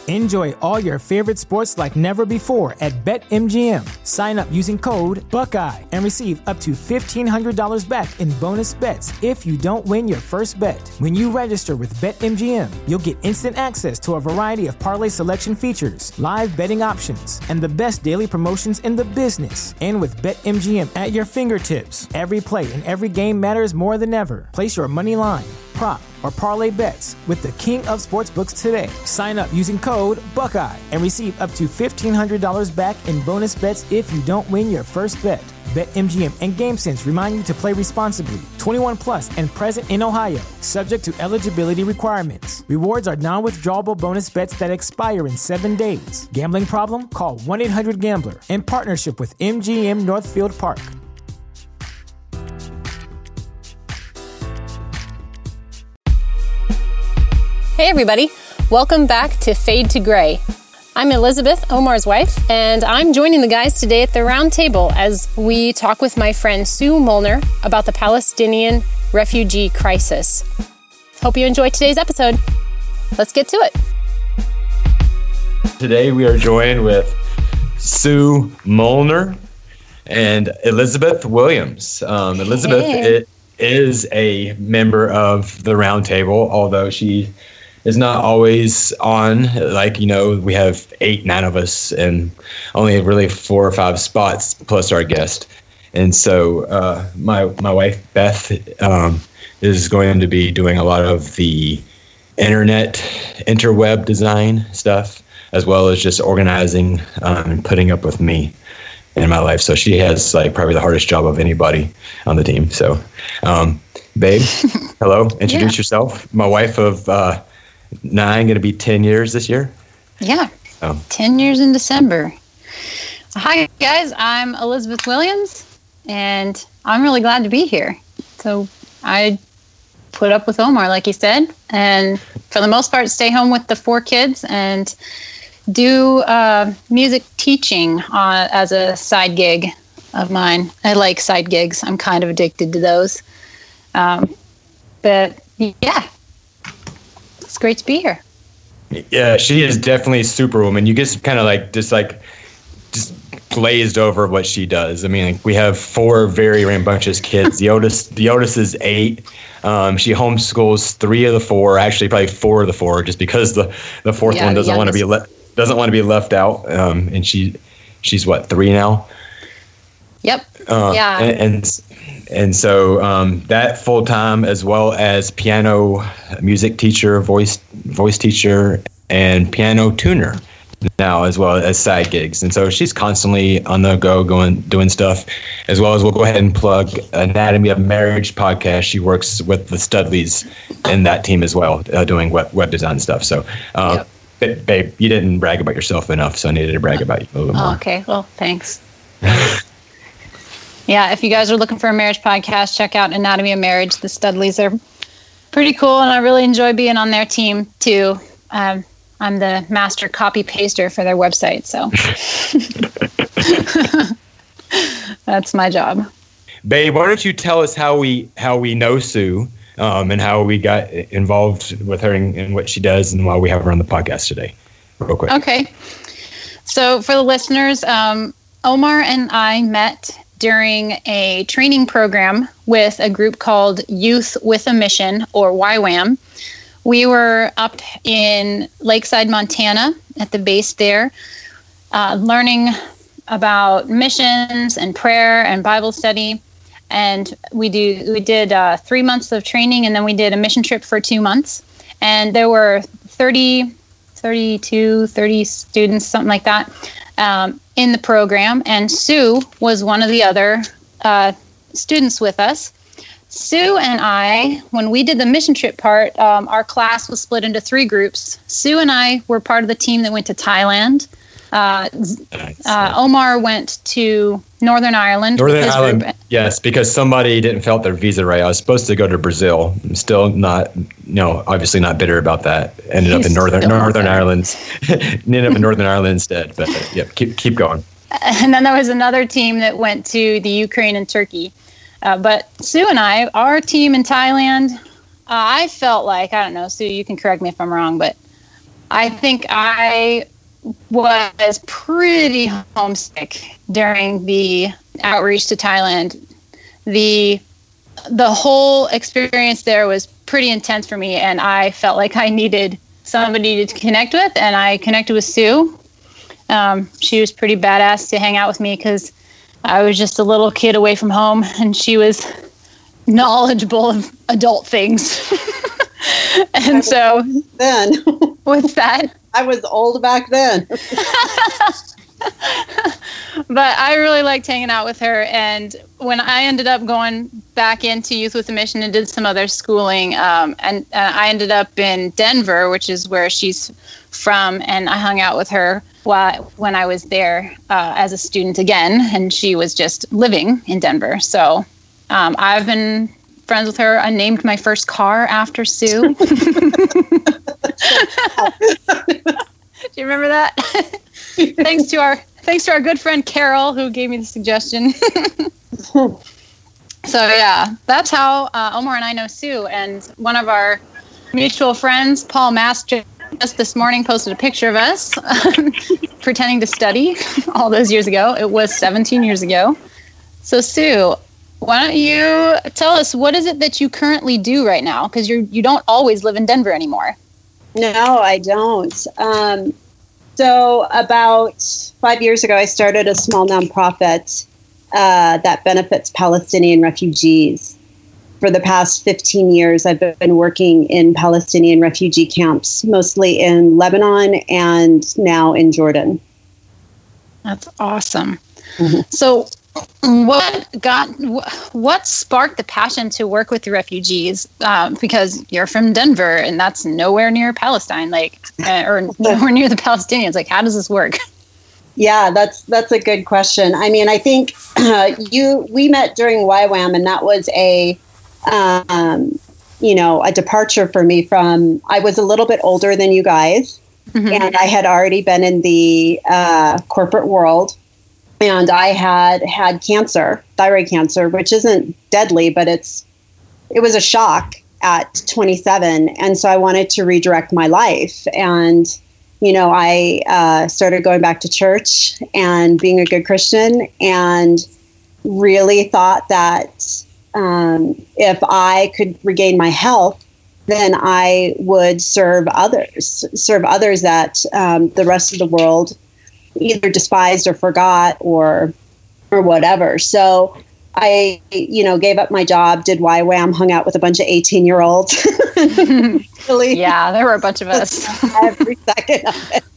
Enjoy all your favorite sports like never before at BetMGM. Sign up using code Buckeye and receive up to $1,500 back in bonus bets if you don't win your first bet. When you register with BetMGM, you'll get instant access to a variety of parlay selection features, live betting options, and the best daily promotions in the business. And with BetMGM at your fingertips, every play and every game matters more than ever. Place your money line, prop, or parlay bets with the king of sportsbooks today. Sign up using code Buckeye and receive up to $1,500 back in bonus bets if you don't win your first bet. BetMGM and GameSense remind you to play responsibly. 21 plus and present in Ohio, subject to eligibility requirements. Rewards are non-withdrawable bonus bets that expire in 7 days. Gambling problem? Call 1-800-GAMBLER. In partnership with MGM Northfield Park. Hey everybody, welcome back to Fade to Gray. I'm Elizabeth, Omar's wife, and I'm joining the guys today at the round table as we talk with my friend Sue Molnar about the Palestinian refugee crisis. Hope you enjoy today's episode. Let's get to it. Today we are joined with Sue Molnar and Elizabeth Williams. Elizabeth is a member of the round table, although she is not always on. Like, you know, we have 8-9 of us and only really 4 or 5 spots plus our guest. And so my wife Beth is going to be doing a lot of the interweb design stuff, as well as just organizing and putting up with me in my life. So she has like probably the hardest job of anybody on the team. So babe, hello, introduce yourself. My wife of 9, going to be 10 years this year. Yeah, 10 years in December. Hi, guys. I'm Elizabeth Williams, and I'm really glad to be here. So I put up with Omar, like you said, and for the most part, stay home with the 4 kids and do music teaching as a side gig of mine. I like side gigs. I'm kind of addicted to those. But yeah. It's great to be here. Yeah, she is definitely Superwoman. You get kind of like just glazed over what she does. I mean, like, we have 4 very rambunctious kids. The oldest is 8. She homeschools 3 of the 4, actually probably 4 of the 4, just because the 4th one doesn't want to be left out. And she's what, 3 now? Yep. Yeah. And so that full time, as well as piano music teacher, voice teacher, and piano tuner now, as well as side gigs. And so she's constantly on the go, doing stuff, as well as we'll go ahead and plug Anatomy of Marriage podcast. She works with the Studleys in that team as well, doing web design stuff. So, babe, you didn't brag about yourself enough, so I needed to brag about you a little more. Okay, well, thanks. Yeah, if you guys are looking for a marriage podcast, check out Anatomy of Marriage. The Studleys are pretty cool, and I really enjoy being on their team, too. I'm the master copy-paster for their website, so that's my job. Babe, why don't you tell us how we know Sue and how we got involved with her and what she does and why we have her on the podcast today, real quick. Okay. So for the listeners, Omar and I met during a training program with a group called Youth with a Mission, or YWAM. We were up in Lakeside, Montana, at the base there, learning about missions and prayer and Bible study. And we did 3 months of training, and then we did a mission trip for 2 months. And there were 30 students, something like that, in the program, and Sue was one of the other students with us. Sue and I, when we did the mission trip part, our class was split into 3 groups. Sue and I were part of the team that went to Thailand. Omar went to Northern Ireland. Yes, because somebody didn't fill out their visa right. I was supposed to go to Brazil. I'm still not, obviously not bitter about that. Ended up in Northern Ireland. Ended up in Northern Ireland instead. But yeah, keep going. And then there was another team that went to the Ukraine and Turkey. But Sue and I, our team in Thailand, I felt like, I don't know, Sue, you can correct me if I'm wrong, but I think I was pretty homesick during the outreach to Thailand. The whole experience there was pretty intense for me, and I felt like I needed somebody to connect with, and I connected with Sue. She was pretty badass to hang out with me because I was just a little kid away from home, and she was knowledgeable of adult things. And so then what's that? I was old back then. But I really liked hanging out with her. And when I ended up going back into Youth with a Mission and did some other schooling, and I ended up in Denver, which is where she's from, and I hung out with her when I was there as a student again, and she was just living in Denver. So I've been friends with her. I named my first car after Sue. Do you remember that? Thanks to our good friend Carol, who gave me the suggestion. So yeah, that's how Omar and I know Sue. And one of our mutual friends, Paul Master, just this morning posted a picture of us pretending to study all those years ago. It was 17 years ago. So Sue, why don't you tell us, what is it that you currently do right now? Because you don't always live in Denver anymore. No, I don't. So about 5 years ago, I started a small nonprofit that benefits Palestinian refugees. For the past 15 years, I've been working in Palestinian refugee camps, mostly in Lebanon and now in Jordan. That's awesome. Mm-hmm. So what sparked the passion to work with the refugees? Because you're from Denver and that's nowhere near Palestine, or nowhere near the Palestinians. Like, how does this work? Yeah, that's a good question. I mean, I think we met during YWAM, and that was a departure for me from, I was a little bit older than you guys, mm-hmm. and I had already been in the corporate world. And I had cancer, thyroid cancer, which isn't deadly, but it was a shock at 27. And so I wanted to redirect my life. And, I started going back to church and being a good Christian, and really thought that if I could regain my health, then I would serve others that the rest of the world either despised or forgot or whatever. So I, gave up my job, did YWAM, hung out with a bunch of 18-year-olds. Really, yeah, there were a bunch of us. Every second of it.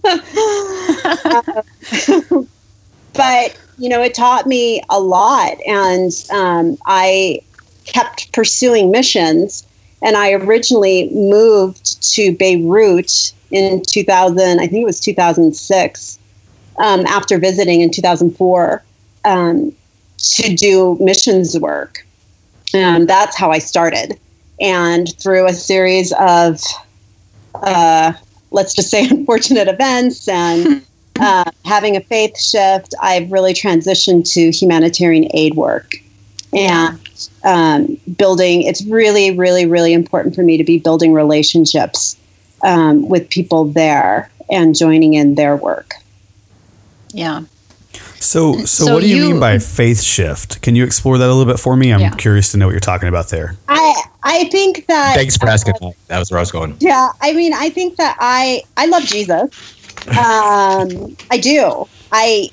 But, it taught me a lot. And I kept pursuing missions. And I originally moved to Beirut in 2000, I think it was 2006. After visiting in 2004 to do missions work. That's how I started. And through a series of, let's just say, unfortunate events and having a faith shift, I've really transitioned to humanitarian aid work. And building, it's really, really, really important for me to be building relationships with people there and joining in their work. Yeah. So what do you mean by faith shift? Can you explore that a little bit for me? I'm curious to know what you're talking about there. I think that... Thanks for asking. That was where I was going. Yeah. I mean, I think that I love Jesus. I do. I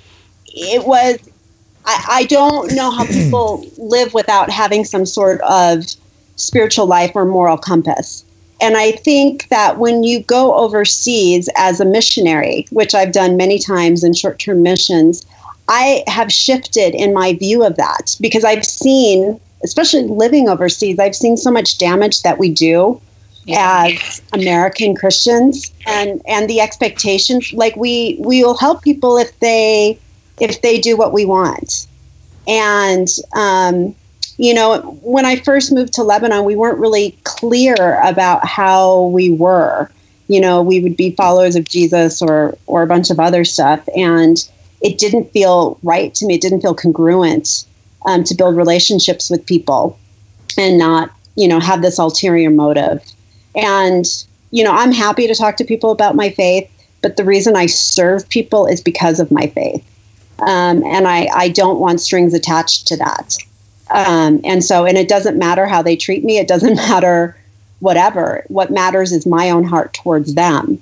don't know how people live without having some sort of spiritual life or moral compass. And I think that when you go overseas as a missionary, which I've done many times in short-term missions, I have shifted in my view of that because I've seen, especially living overseas, I've seen so much damage that we do as American Christians and the expectations. Like we will help people if they do what we want. And, when I first moved to Lebanon, we weren't really clear about how we were. We would be followers of Jesus or a bunch of other stuff. And it didn't feel right to me. It didn't feel congruent to build relationships with people and not, have this ulterior motive. And I'm happy to talk to people about my faith, but the reason I serve people is because of my faith. And I don't want strings attached to that. And it doesn't matter how they treat me. It doesn't matter whatever. What matters is my own heart towards them,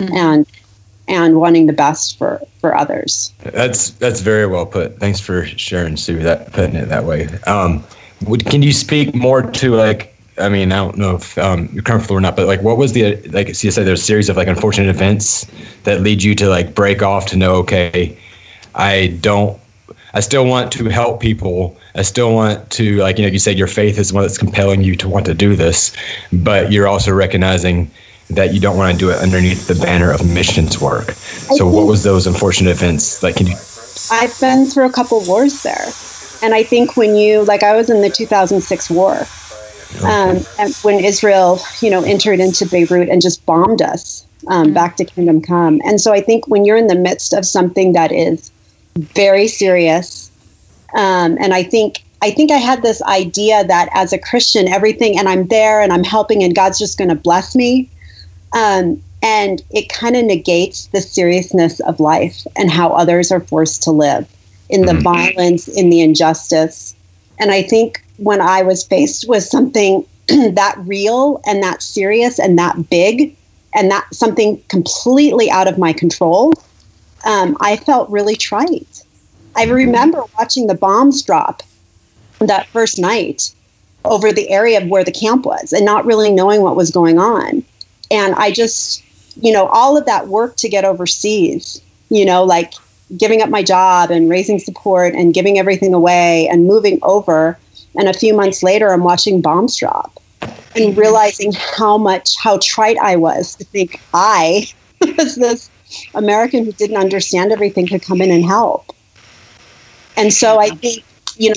and wanting the best for others. That's very well put. Thanks for sharing, Sue, putting it that way. Can you speak more to I don't know if you're comfortable or not, but what was so you said there's a series of unfortunate events that lead you to break off to know, okay, I still want to help people. I still want to, you said, your faith is one that's compelling you to want to do this, but you're also recognizing that you don't want to do it underneath the banner of missions work. So what was those unfortunate events? Can you? I've been through a couple wars there. And I think when I was in the 2006 war, and when Israel, entered into Beirut and just bombed us back to Kingdom Come. And so I think when you're in the midst of something that is very serious, and I think I had this idea that as a Christian, everything, and I'm there and I'm helping and God's just going to bless me. And it kind of negates the seriousness of life and how others are forced to live in the violence, in the injustice. And I think when I was faced with something that real and that serious and that big and that something completely out of my control, I felt really trite. I remember watching the bombs drop that first night over the area where the camp was and not really knowing what was going on. And I just, all of that work to get overseas, giving up my job and raising support and giving everything away and moving over. And a few months later, I'm watching bombs drop and realizing how trite I was to think I was this American who didn't understand everything could come in and help. And so I think,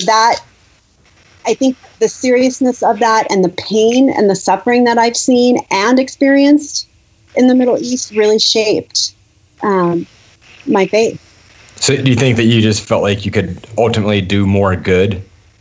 I think the seriousness of that and the pain and the suffering that I've seen and experienced in the Middle East really shaped my faith. So do you think that you just felt like you could ultimately do more good?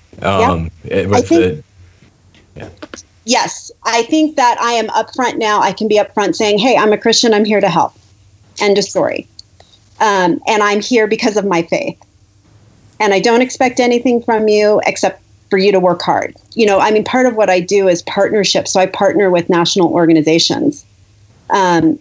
Yes, I think that I am upfront now. I can be upfront saying, hey, I'm a Christian. I'm here to help. End of story. And I'm here because of my faith. And I don't expect anything from you except for you to work hard. Part of what I do is partnership. So I partner with national organizations. And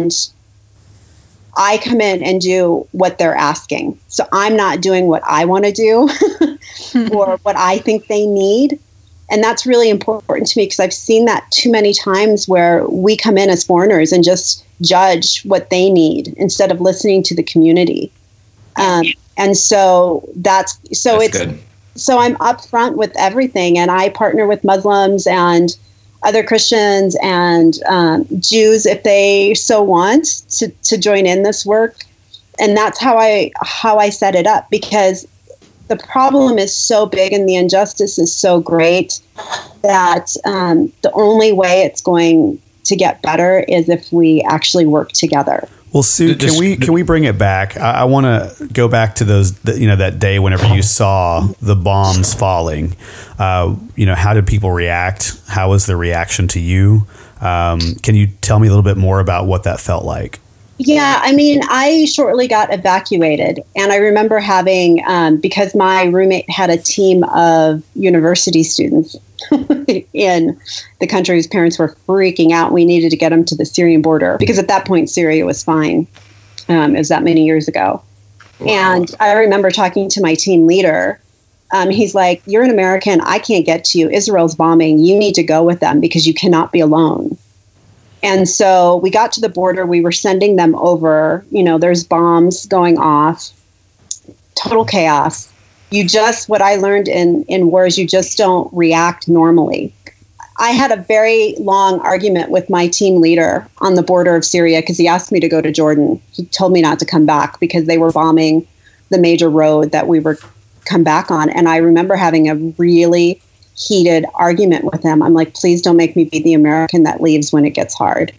I come in and do what they're asking. So I'm not doing what I want to do or what I think they need. And that's really important to me because I've seen that too many times where we come in as foreigners and just judge what they need instead of listening to the community. And so that's good. So I'm upfront with everything, and I partner with Muslims and other Christians and Jews if they so want to join in this work. And that's how I set it up, because the problem is so big and the injustice is so great that the only way it's going to get better is if we actually work together. Well, Sue, can we bring it back? I want to go back to that day whenever you saw the bombs falling. How did people react? How was the reaction to you? Can you tell me a little bit more about what that felt like? Yeah, I shortly got evacuated, and I remember having, because my roommate had a team of university students in the country whose parents were freaking out. We needed to get them to the Syrian border because at that point Syria was fine. It was that many years ago. Wow. And I remember talking to my team leader. He's like, "You're an American. I can't get to you. Israel's bombing. You need to go with them because you cannot be alone." And so we got to the border. We were sending them over. There's bombs going off. Total chaos. What I learned in war is you just don't react normally. I had a very long argument with my team leader on the border of Syria because he asked me to go to Jordan. He told me not to come back because they were bombing the major road that we were come back on. And I remember having a really heated argument with him. I'm like, please don't make me be the American that leaves when it gets hard.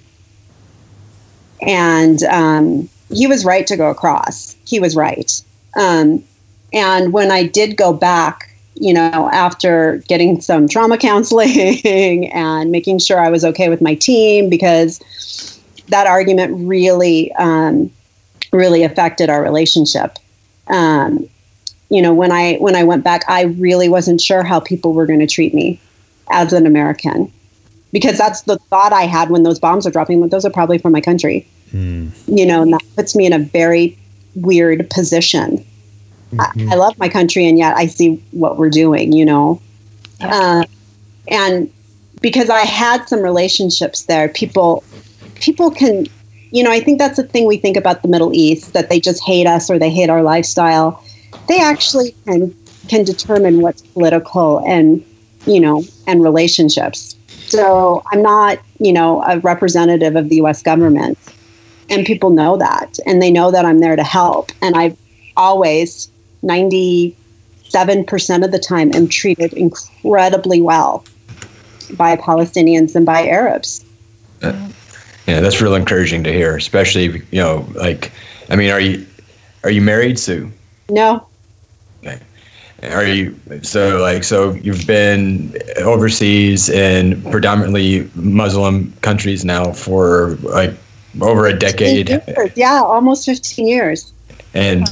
And he was right to go across. He was right. And when I did go back, after getting some trauma counseling and making sure I was okay with my team, because that argument really, really affected our relationship. When I went back, I really wasn't sure how people were going to treat me as an American, because that's the thought I had when those bombs are dropping. But those are probably from my country, and that puts me in a very weird position. I love my country, and yet I see what we're doing, and because I had some relationships there, people can, I think that's the thing we think about the Middle East, that they just hate us or they hate our lifestyle. They actually can determine what's political and relationships. So I'm not, a representative of the U.S. government, and people know that, and they know that I'm there to help. And I've always, 97% of the time, am treated incredibly well by Palestinians and by Arabs. Yeah, that's real encouraging to hear, especially, are you married, Sue? No. Okay. Are you, so you've been overseas in predominantly Muslim countries now for over a decade. Yeah, almost 15 years. And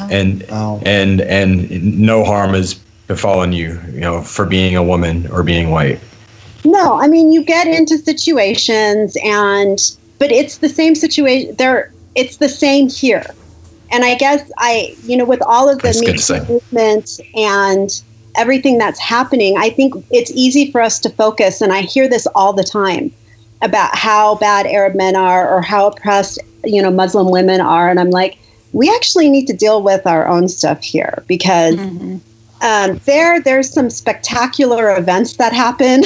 no harm has befallen you, for being a woman or being white. No, I mean, you get into situations but it's the same situation there. It's the same here. And I guess with all of the media movement and everything that's happening, I think it's easy for us to focus. And I hear this all the time about how bad Arab men are or how oppressed, Muslim women are. And I'm like, we actually need to deal with our own stuff here, because there's some spectacular events that happen,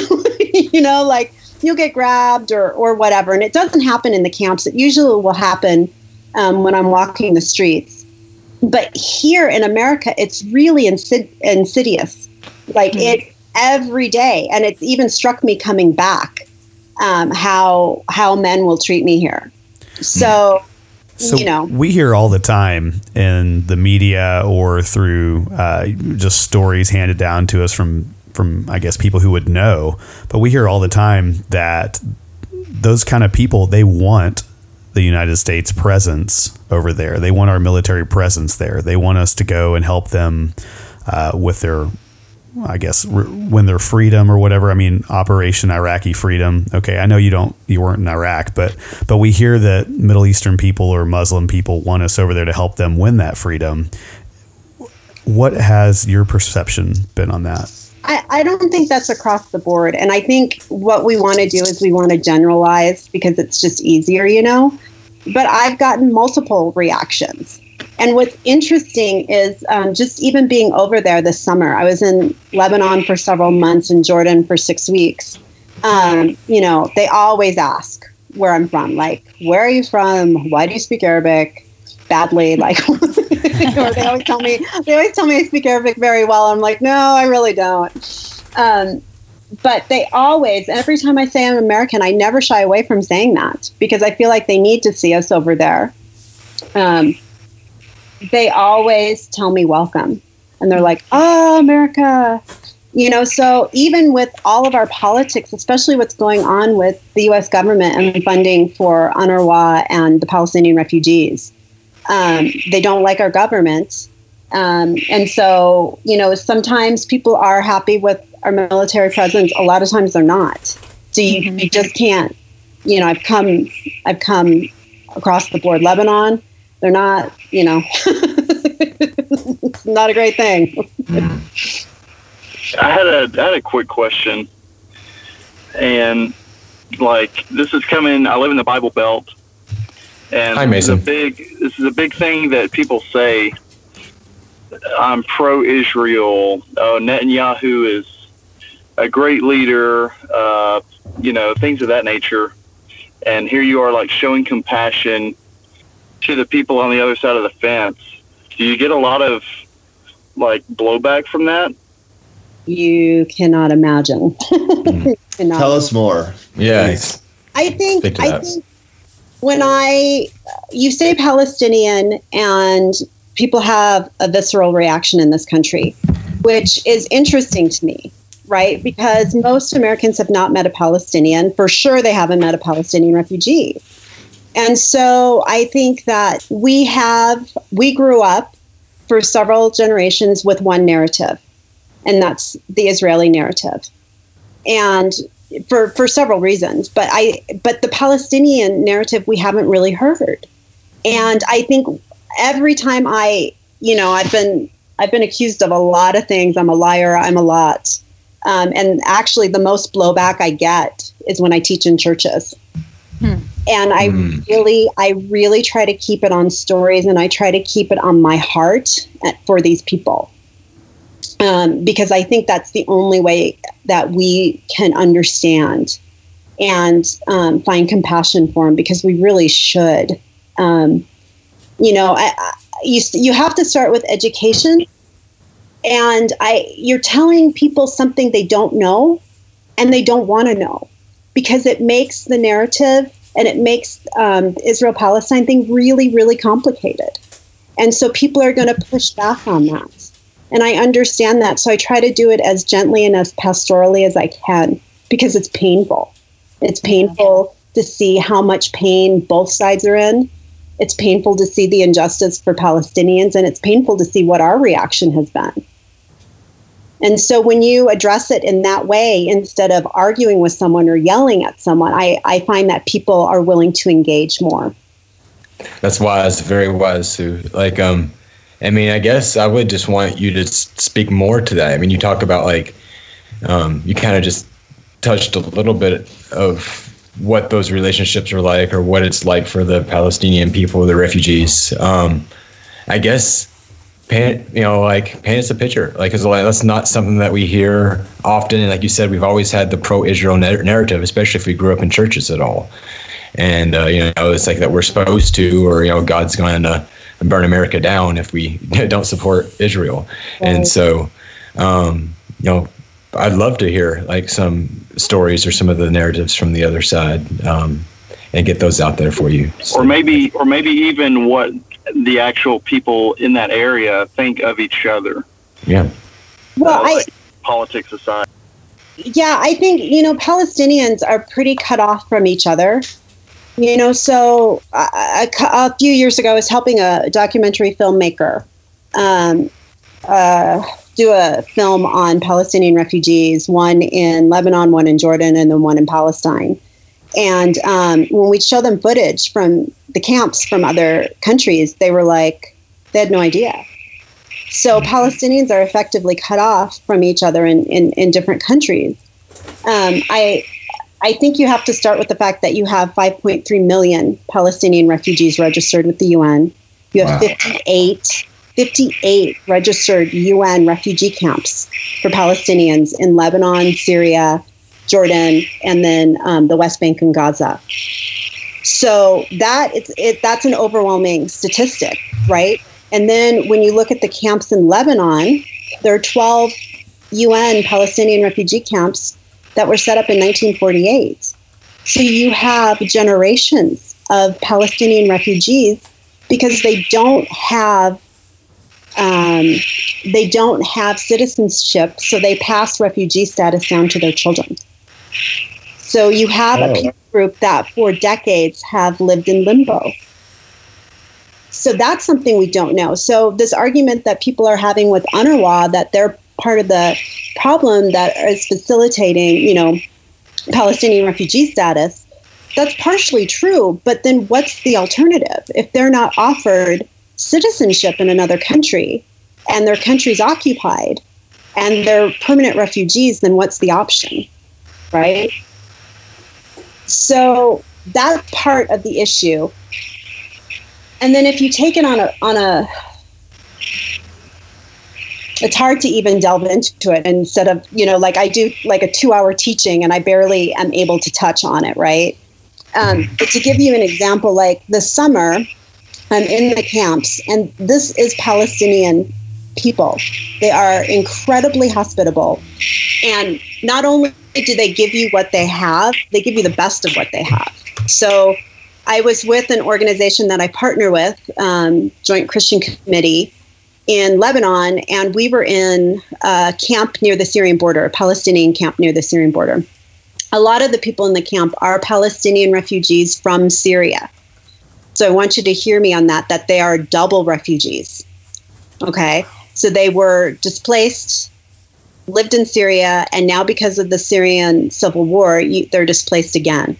you'll get grabbed or whatever. And it doesn't happen in the camps. It usually will happen when I'm walking the streets. But here in America, it's really insidious, it every day. And it's even struck me coming back, how men will treat me here. So we hear all the time in the media or through just stories handed down to us from I guess people who would know, but we hear all the time that those kind of people, they want the United States presence over there. They want our military presence there. They want us to go and help them with their, win their freedom or whatever. I mean, Operation Iraqi Freedom. Okay, I know you weren't in Iraq, but we hear that Middle Eastern people or Muslim people want us over there to help them win that freedom. What has your perception been on that? I don't think that's across the board. And I think what we want to do is we want to generalize because it's just easier, But I've gotten multiple reactions. And what's interesting is just even being over there this summer. I was in Lebanon for several months, in Jordan for 6 weeks. They always ask where I'm from. Like, where are you from? Why do you speak Arabic? Badly, or they always tell me I speak Arabic very well. I'm like, no, I really don't. But they always, every time I say I'm American, I never shy away from saying that, because I feel like they need to see us over there. They always tell me welcome, and they're like, oh, America. So even with all of our politics, especially what's going on with the U.S. government and funding for UNRWA and the Palestinian refugees, they don't like our government. And so, sometimes people are happy with our military presence. A lot of times they're not. So you just can't, I've come across the board. Lebanon, they're not, it's not a great thing. I had a quick question, and this is coming, I live in the Bible Belt. And Hi, Mason. This is a big thing that people say. I'm pro-Israel. Oh, Netanyahu is a great leader. Things of that nature. And here you are, showing compassion to the people on the other side of the fence. Do you get a lot of blowback from that? You cannot imagine. Tell us more. Yes. I think when you say Palestinian and people have a visceral reaction in this country, which is interesting to me, right? Because most Americans have not met a Palestinian. For sure, they haven't met a Palestinian refugee. And so I think that we grew up for several generations with one narrative, and that's the Israeli narrative. And for several reasons, but the Palestinian narrative we haven't really heard. And I think every time I've been accused of a lot of things. I'm a liar. I'm a lot. And actually the most blowback I get is when I teach in churches. And I really try to keep it on stories, and I try to keep it on my heart for these people. Because I think that's the only way that we can understand and find compassion for them, because we really should. You have to start with education, and you're telling people something they don't know and they don't want to know, because it makes the narrative and it makes Israel-Palestine thing really, really complicated. And so people are going to push back on that. And I understand that. So I try to do it as gently and as pastorally as I can, because it's painful. It's painful to see how much pain both sides are in. It's painful to see the injustice for Palestinians, and it's painful to see what our reaction has been. And so when you address it in that way, instead of arguing with someone or yelling at someone, I find that people are willing to engage more. That's wise, very wise, Sue. I guess I would just want you to speak more to that. I mean, you talk about you kind of just touched a little bit of what those relationships are like, or what it's like for the Palestinian people, the refugees. I guess paint us a picture. Because that's not something that we hear often. And like you said, we've always had the pro-Israel narrative, especially if we grew up in churches at all. And it's like that we're supposed to, or God's going to burn America down if we don't support Israel. Right. And so, I'd love to hear some stories or some of the narratives from the other side, and get those out there for you. So. Or maybe even what the actual people in that area think of each other. Yeah. Well, politics aside. Yeah, I think, Palestinians are pretty cut off from each other. So a few years ago, I was helping a documentary filmmaker do a film on Palestinian refugees, one in Lebanon, one in Jordan, and then one in Palestine. And when we'd show them footage from the camps from other countries, they had no idea. So Palestinians are effectively cut off from each other in different countries. I think you have to start with the fact that you have 5.3 million Palestinian refugees registered with the UN. You have 58 registered UN refugee camps for Palestinians in Lebanon, Syria, Jordan, and then the West Bank and Gaza. So that's an overwhelming statistic, right? And then when you look at the camps in Lebanon, there are 12 UN Palestinian refugee camps that were set up in 1948. So you have generations of Palestinian refugees because they don't have citizenship, so they pass refugee status down to their children. So you have a people group that for decades have lived in limbo. So that's something we don't know. So this argument that people are having with UNRWA, that they're part of the problem that is facilitating, Palestinian refugee status, that's partially true. But then what's the alternative? If they're not offered citizenship in another country and their country's occupied and they're permanent refugees, then what's the option, right? So that's part of the issue. And then if you take it on a it's hard to even delve into it instead of, I do a 2-hour teaching and I barely am able to touch on it, right? But to give you an example, this summer, I'm in the camps, and this is Palestinian people. They are incredibly hospitable. And not only do they give you what they have, they give you the best of what they have. So I was with an organization that I partner with, Joint Christian Committee, in Lebanon, and we were in a camp near the Syrian border, a Palestinian camp near the Syrian border. A lot of the people in the camp are Palestinian refugees from Syria. So I want you to hear me on that they are double refugees. Okay? So they were displaced, lived in Syria, and now because of the Syrian civil war, they're displaced again.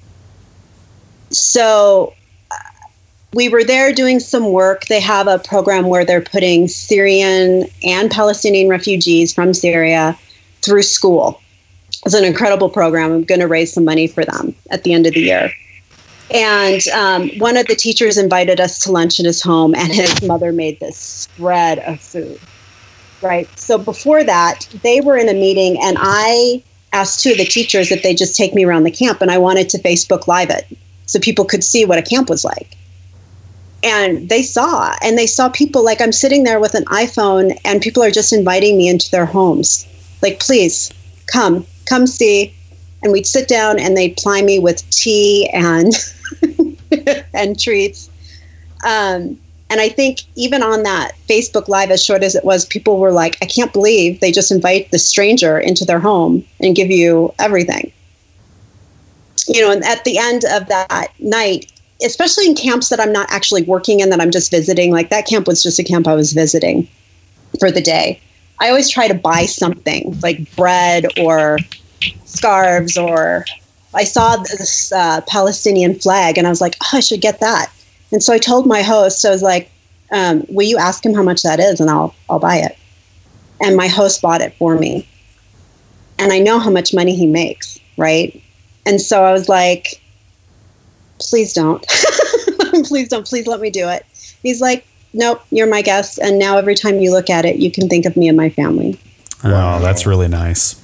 So we were there doing some work. They have a program where they're putting Syrian and Palestinian refugees from Syria through school. It's an incredible program. I'm going to raise some money for them at the end of the year. And one of the teachers invited us to lunch at his home, and his mother made this spread of food. Right. So before that, they were in a meeting, and I asked two of the teachers if they just take me around the camp, and I wanted to Facebook Live it so people could see what a camp was like. And they saw people, like, I'm sitting there with an iPhone, and people are just inviting me into their homes. Like, please come see. And we'd sit down, and they'd ply me with tea and and treats. And I think even on that Facebook Live, as short as it was, people were like, I can't believe they just invite the stranger into their home and give you everything. And at the end of that night, especially in camps that I'm not actually working in, that I'm just visiting, like that camp was just a camp I was visiting for the day. I always try to buy something like bread or scarves, or I saw this Palestinian flag and I was like, oh, I should get that. And so I told my host, I was like, will you ask him how much that is, and I'll buy it. And my host bought it for me. And I know how much money he makes, right? And so I was like, please don't. Please don't. Please let me do it. He's like, nope, you're my guest. And now every time you look at it, you can think of me and my family. Oh, that's really nice.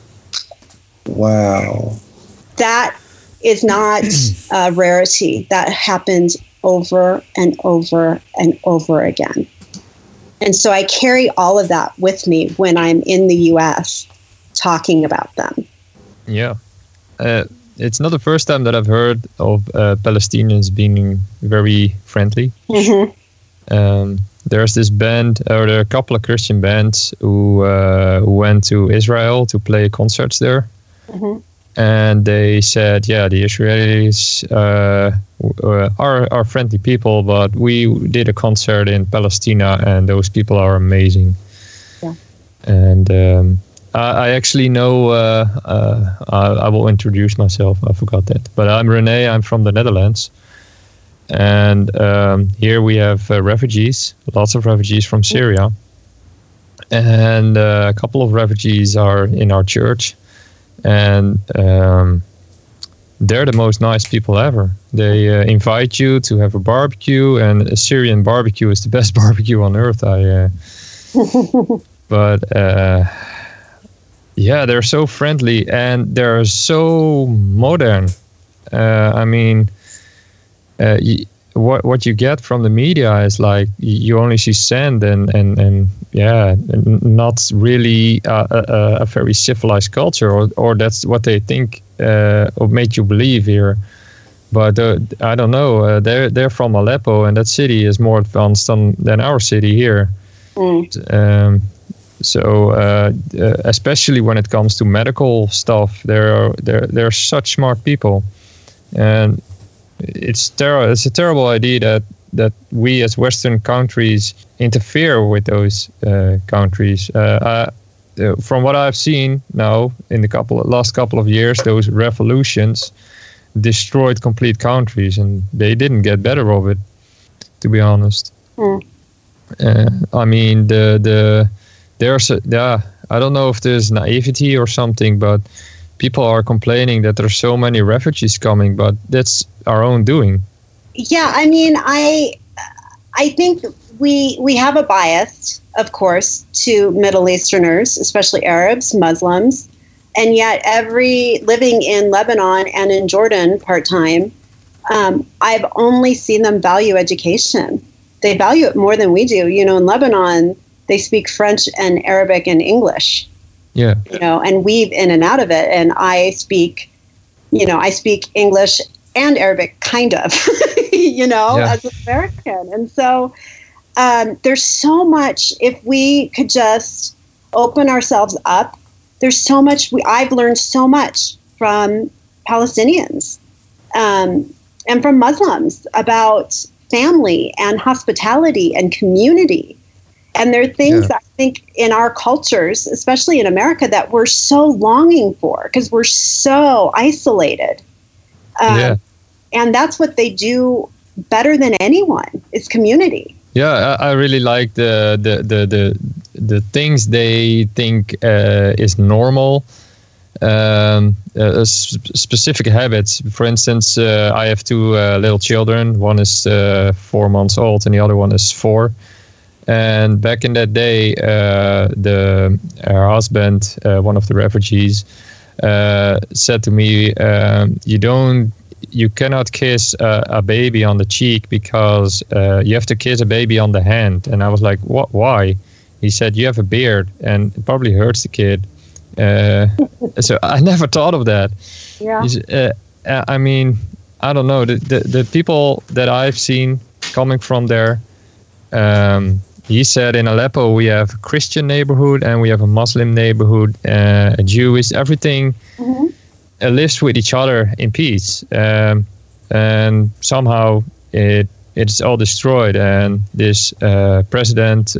Wow. That is not a rarity. That happens over and over and over again. And so I carry all of that with me when I'm in the U.S. talking about them. Yeah. It's not the first time that I've heard of Palestinians being very friendly. Mm-hmm. There's this band, or there are a couple of Christian bands who went to Israel to play concerts there. Mm-hmm. And they said, yeah, the Israelis are friendly people, but we did a concert in Palestine, and those people are amazing. Yeah. And I actually know, I will introduce myself, I forgot that. But I'm René, I'm from the Netherlands. And here we have refugees, lots of refugees from Syria. And a couple of refugees are in our church. And they're the most nice people ever. They invite you to have a barbecue, and a Syrian barbecue is the best barbecue on earth. But yeah, they're so friendly and they're so modern. I mean, what you get from the media is like you only see sand and yeah, not really a very civilized culture, or that's what they think or make you believe here. But I don't know. They're from Aleppo, and that city is more advanced than our city here. So especially when it comes to medical stuff, they're such smart people, and it's a terrible idea that we as Western countries interfere with those countries. From what I've seen now in the last couple of years, those revolutions destroyed complete countries, and they didn't get better of it, to be honest. I mean, I don't know if there's naivety or something, but people are complaining that there's so many refugees coming, but that's our own doing. Yeah, I mean, I think we have a bias, of course, to Middle Easterners, especially Arabs, Muslims, and yet living in Lebanon and in Jordan part-time, I've only seen them value education. They value it more than we do. You know, in Lebanon, they speak French and Arabic and English. Yeah. You know, and weave in and out of it. And I speak English and Arabic, kind of, as an American. And so there's so much, if we could just open ourselves up, there's so much, I've learned so much from Palestinians and from Muslims about family and hospitality and community. And there are things I think in our cultures, especially in America, that we're so longing for because we're so isolated. And that's what they do better than anyone is community. Yeah, I really like the things they think is normal. Specific habits. For instance, I have two little children. One is 4 months old and the other one is 4. And back in that day, her husband, one of the refugees, said to me, you cannot kiss a baby on the cheek because you have to kiss a baby on the hand. And I was like, what? Why? He said, you have a beard and it probably hurts the kid. So I never thought of that. Yeah. I mean, I don't know. The people that I've seen coming from there, he said in Aleppo we have a Christian neighborhood and we have a Muslim neighborhood, a Jewish, everything lives with each other in peace. And somehow it's all destroyed. And this president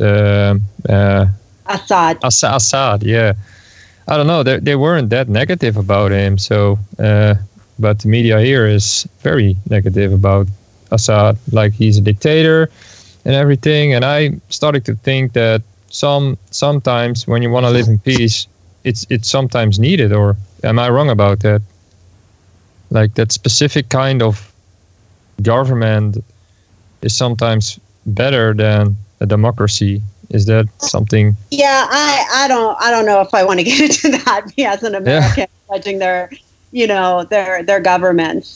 Assad, yeah. I don't know. They weren't that negative about him. So, but the media here is very negative about Assad, like he's a dictator and everything. And I started to think that sometimes when you want to live in peace, it's sometimes needed. Or am I wrong about that? Like that specific kind of government is sometimes better than a democracy. Is that something? Yeah, I don't know if I want to get into that as an American judging their governments.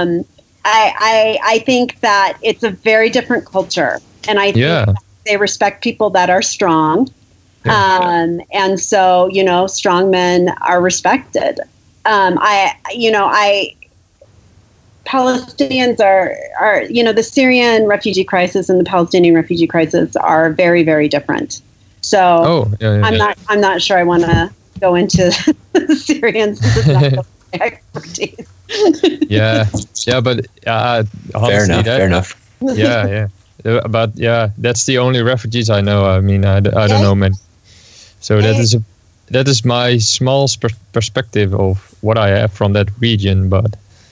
I think that it's a very different culture, and I think that they respect people that are strong, and so strong men are respected. Palestinians are the Syrian refugee crisis and the Palestinian refugee crisis are very, very different. So I'm not sure I want to go into the Syrians. This is not my expertise. But fair enough. But that's the only refugees I know. I mean, I don't know many. So that is my small perspective of what I have from that region, but.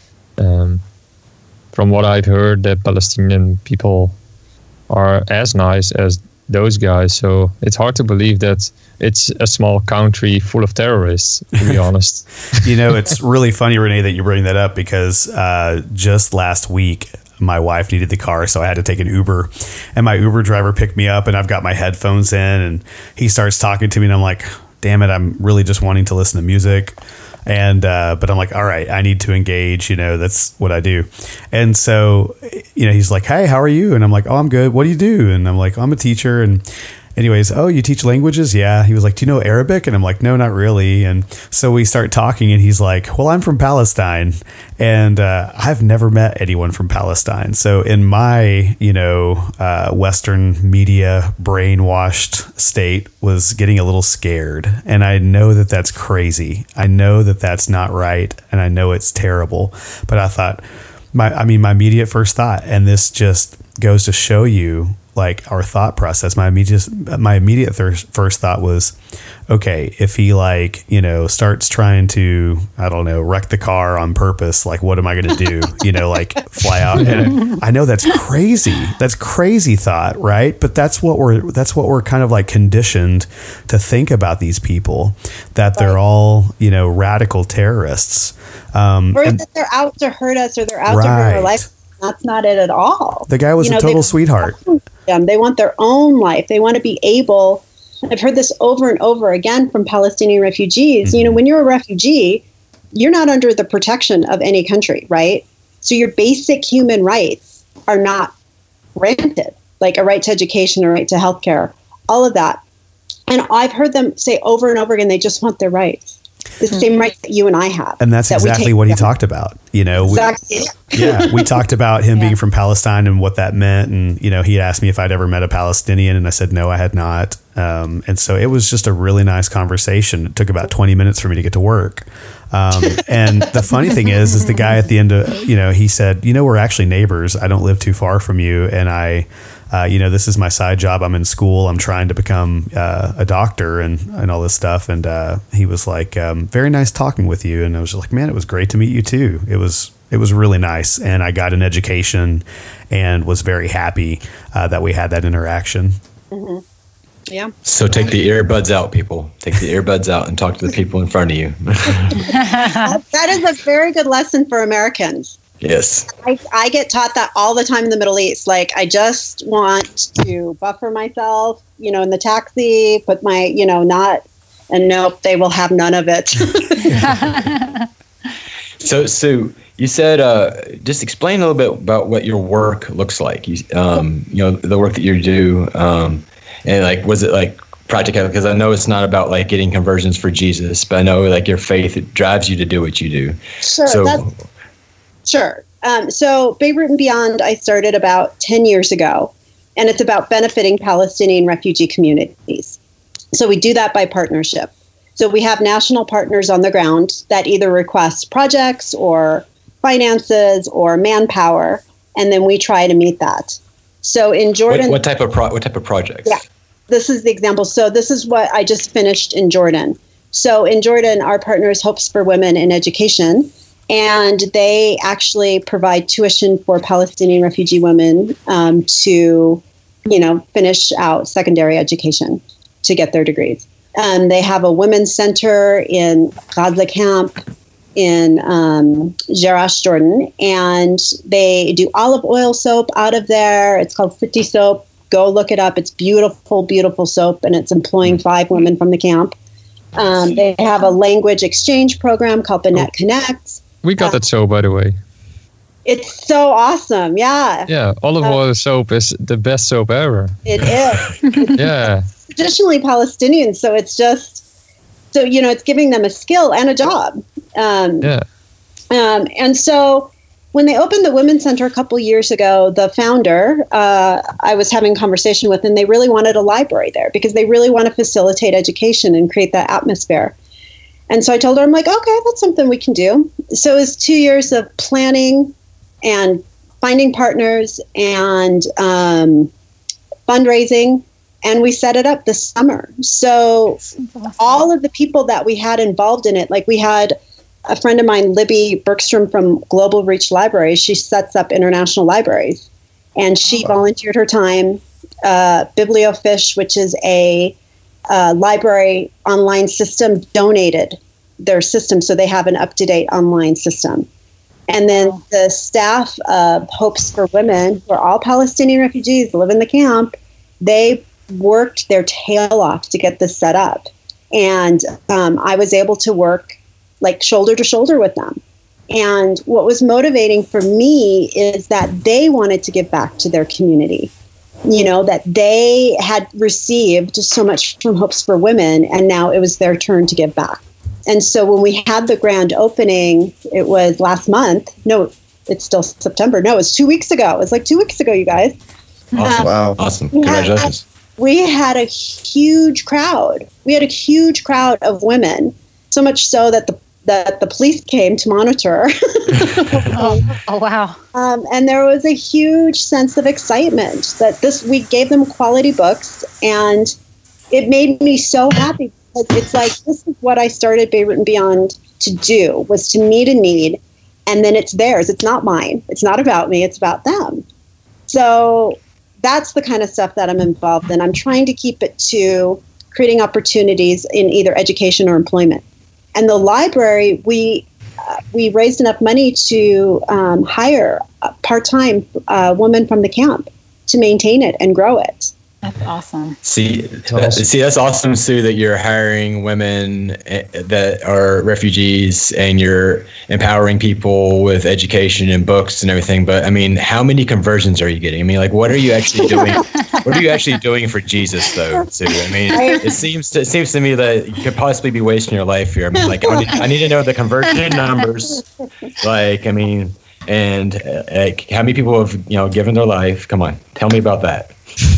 From what I've heard, the Palestinian people are as nice as those guys. So it's hard to believe that it's a small country full of terrorists, to be honest. It's really funny, Renee, that you bring that up because just last week, my wife needed the car, so I had to take an Uber. And my Uber driver picked me up, and I've got my headphones in, and he starts talking to me, and I'm like, damn it, I'm really just wanting to listen to music. And, but I'm like, all right, I need to engage, that's what I do. And so, he's like, hey, how are you? And I'm like, oh, I'm good. What do you do? And I'm like, I'm a teacher. And anyways, oh, you teach languages? Yeah. He was like, do you know Arabic? And I'm like, no, not really. And so we start talking and he's like, well, I'm from Palestine and, I've never met anyone from Palestine. So in my, Western media brainwashed state was getting a little scared. And I know that that's crazy. I know that that's not right. And I know it's terrible, but I thought my immediate first thought, and this just goes to show you like our thought process, my immediate first thought was, okay, if he starts trying to, I don't know, wreck the car on purpose, like what am I going to do? Fly out. And I know that's crazy. That's crazy thought, right? But that's what we're kind of like conditioned to think about these people, that they're all, radical terrorists. Or that they're out to hurt us or they're out to hurt our life. That's not it at all. The guy was a total sweetheart. They want their own life. They want to be able, I've heard this over and over again from Palestinian refugees. Mm-hmm. When you're a refugee, you're not under the protection of any country, right? So your basic human rights are not granted, like a right to education, a right to healthcare, all of that. And I've heard them say over and over again, they just want their rights. the same rights that you and I have. And that's exactly what he talked about. Exactly. We talked about him being from Palestine and what that meant. And, he asked me if I'd ever met a Palestinian, and I said, no, I had not. And so it was just a really nice conversation. It took about 20 minutes for me to get to work. And the funny thing is the guy at the end of, he said, we're actually neighbors. I don't live too far from you. And this is my side job. I'm in school. I'm trying to become a doctor and all this stuff. And he was like, very nice talking with you. And I was like, man, it was great to meet you too. It was really nice. And I got an education and was very happy that we had that interaction. Mm-hmm. Yeah. So take the earbuds out, people. Take the earbuds out and talk to the people in front of you. That is a very good lesson for Americans. Yes. I get taught that all the time in the Middle East. Like, I just want to buffer myself, in the taxi, put my, and nope, they will have none of it. So, Sue, you said, just explain a little bit about what your work looks like. The work that you do, and like, was it like practical? Because I know it's not about like getting conversions for Jesus, but I know like your faith drives you to do what you do. Sure. Sure. So Beirut and Beyond, I started about 10 years ago, and it's about benefiting Palestinian refugee communities. So we do that by partnership. So we have national partners on the ground that either request projects or finances or manpower, and then we try to meet that. So in Jordan, what type of projects? Yeah, this is the example. So this is what I just finished in Jordan. So in Jordan, our partner is Hopes for Women in Education, and they actually provide tuition for Palestinian refugee women to, finish out secondary education to get their degrees. They have a women's center in Gaza camp in Jerash, Jordan, and they do olive oil soap out of there. It's called Sitti soap. Go look it up. It's beautiful, beautiful soap, and it's employing 5 women from the camp. They have a language exchange program called Benet Connects. We got that soap, by the way. It's so awesome. Yeah. Yeah. Olive oil soap is the best soap ever. It is. Yeah. Traditionally Palestinian. So it's just, it's giving them a skill and a job. And so when they opened the Women's Center a couple years ago, the founder, I was having a conversation with, and they really wanted a library there because they really want to facilitate education and create that atmosphere. And so I told her, I'm like, okay, that's something we can do. So it was 2 years of planning and finding partners and fundraising, and we set it up this summer. So all of the people that we had involved in it, like we had a friend of mine, Libby Bergstrom from Global Reach Libraries, she sets up international libraries, and she volunteered her time. Bibliofish, which is a library online system, donated their system, so they have an up-to-date online system. And then the staff of Hopes for Women, who are all Palestinian refugees, live in the camp, they worked their tail off to get this set up. And I was able to work like shoulder to shoulder with them. And what was motivating for me is that they wanted to give back to their community. That they had received so much from Hopes for Women, and now it was their turn to give back. And so when we had the grand opening, it was last month. No, it's still September. No, it was 2 weeks ago. It was like 2 weeks ago, you guys. Awesome. Wow. Awesome. Congratulations. We had a huge crowd. We had a huge crowd of women, so much so that the police came to monitor. Oh, wow. And there was a huge sense of excitement that we gave them quality books, and it made me so happy because it's like, this is what I started Beirut and Beyond to do, was to meet a need, and then it's theirs. It's not mine. It's not about me. It's about them. So that's the kind of stuff that I'm involved in. I'm trying to keep it to creating opportunities in either education or employment. And the library, we raised enough money to hire a part-time woman from the camp to maintain it and grow it. That's awesome. See, that's awesome, Sue, that you're hiring women that are refugees and you're empowering people with education and books and everything. But I mean, how many conversions are you getting? I mean, like, what are you actually doing? What are you actually doing for Jesus, though, Sue? I mean, it seems to me that you could possibly be wasting your life here. I mean, like, I need to know the conversion numbers. Like, I mean, and like, how many people have given their life? Come on, tell me about that.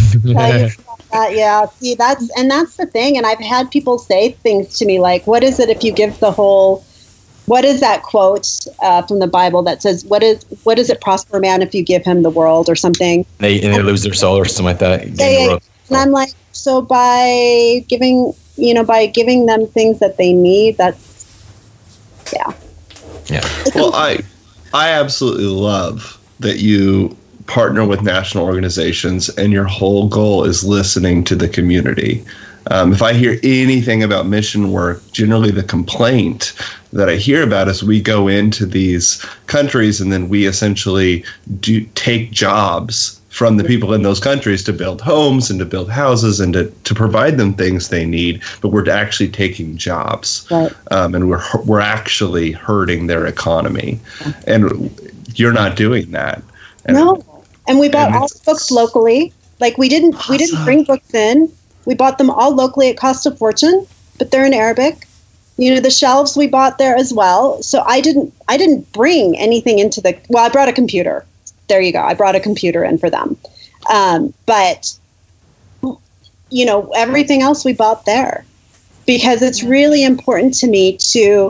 Yeah, see, that's the thing. And I've had people say things to me like, what is it if you give the whole, what is that quote from the Bible that says, what is it prosper a man if you give him the world or something? They lose their soul or something like that. Yeah. And I'm like, so by giving them things that they need, that's, yeah. Well, I absolutely love that you partner with national organizations and your whole goal is listening to the community. If I hear anything about mission work, generally the complaint that I hear about is we go into these countries and then we essentially take jobs from the people in those countries to build homes and to build houses and to provide them things they need, but we're actually taking jobs. Right. And we're actually hurting their economy. And you're not doing that. No. And we bought all the books locally. Like we didn't bring books in. We bought them all locally. It cost a fortune, but they're in Arabic. The shelves we bought there as well. So I didn't bring anything into I brought a computer. There you go. I brought a computer in for them. But everything else we bought there because it's really important to me to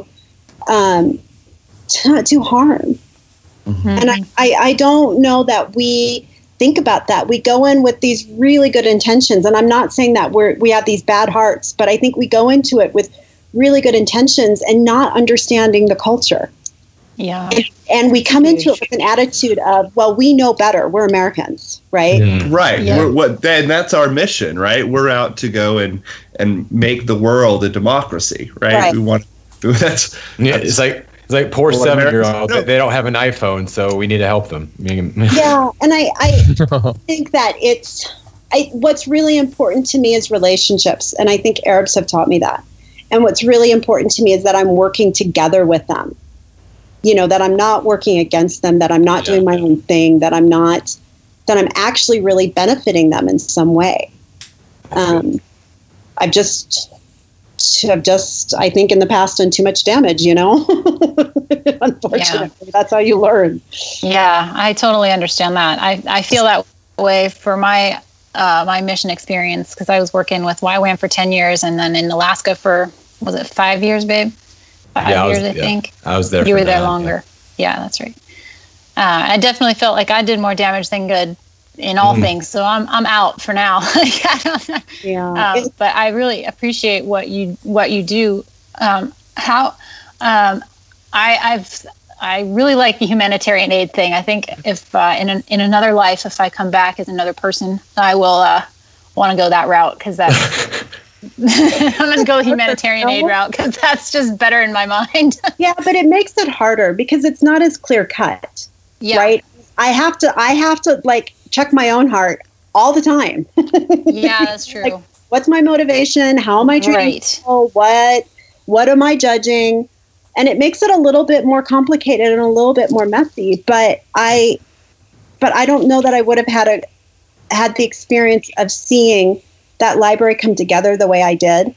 not do harm. Mm-hmm. And I don't know that we think about that. We go in with these really good intentions. And I'm not saying that we have these bad hearts, but I think we go into it with really good intentions and not understanding the culture. Yeah. And we come into it with an attitude of, well, we know better. We're Americans, right? Mm. Right. Yeah. That's our mission, right? We're out to go and make the world a democracy, right? We want that's It's like poor 7-year-olds. They don't have an iPhone, so we need to help them. Yeah, and I think that what's really important to me is relationships, and I think Arabs have taught me that. And what's really important to me is that I'm working together with them. That I'm not working against them, that I'm not doing my own thing, that I'm actually really benefiting them in some way. I've just, I think in the past done too much damage, Unfortunately, that's how you learn. Yeah, I totally understand that. I feel that way for my mission experience because I was working with YWAM for 10 years and then in Alaska for, was it 5 years, babe? 5 years, I think. I was there. You were there longer. Yeah, that's right. I definitely felt like I did more damage than good in all things. So I'm out for now. But I really appreciate what you do. I really like the humanitarian aid thing. I think if in another life, if I come back as another person, I will want to go that route because that's. I'm going to go humanitarian aid route because that's just better in my mind. Yeah, but it makes it harder because it's not as clear cut. Yeah. Right. I have to like check my own heart all the time. Yeah, that's true. Like, what's my motivation? How am I treating people? What am I judging? And it makes it a little bit more complicated and a little bit more messy. But I don't know that I would have had the experience of seeing that library come together the way I did.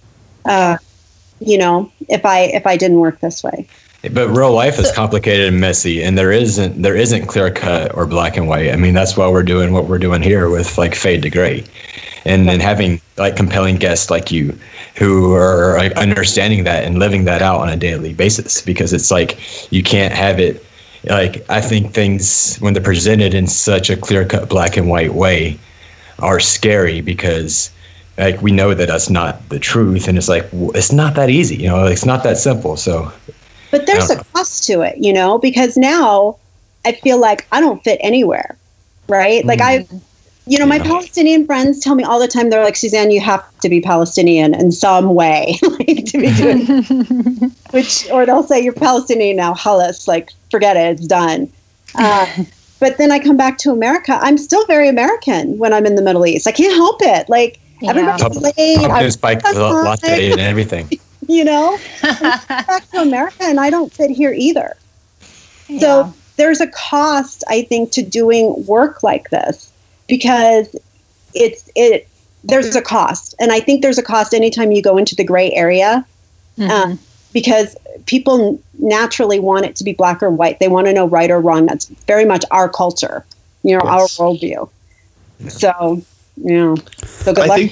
If I didn't work this way. But real life is complicated and messy, and there isn't clear cut or black and white. I mean, that's why we're doing what we're doing here with like Fade to Gray, and then having like compelling guests like you who are like, understanding that and living that out on a daily basis. Because it's like you can't have it like I think things when they're presented in such a clear cut black and white way are scary because like we know that that's not the truth, and it's like it's not that easy. It's not that simple. So. But there's a cost to it, because now I feel like I don't fit anywhere, right? Like my Palestinian friends tell me all the time, they're like, Suzanne, you have to be Palestinian in some way to be doing or they'll say you're Palestinian now, halas, like forget it, it's done. But then I come back to America. I'm still very American when I'm in the Middle East. I can't help it. Like, everybody's late. Pumpkin spice latte and everything. You know? I come back to America and I don't fit here either. Yeah. So there's a cost, I think, to doing work like this because there's a cost. And I think there's a cost anytime you go into the gray area because people naturally want it to be black or white. They want to know right or wrong. That's very much our culture, our worldview. Yeah. So, So good luck. I think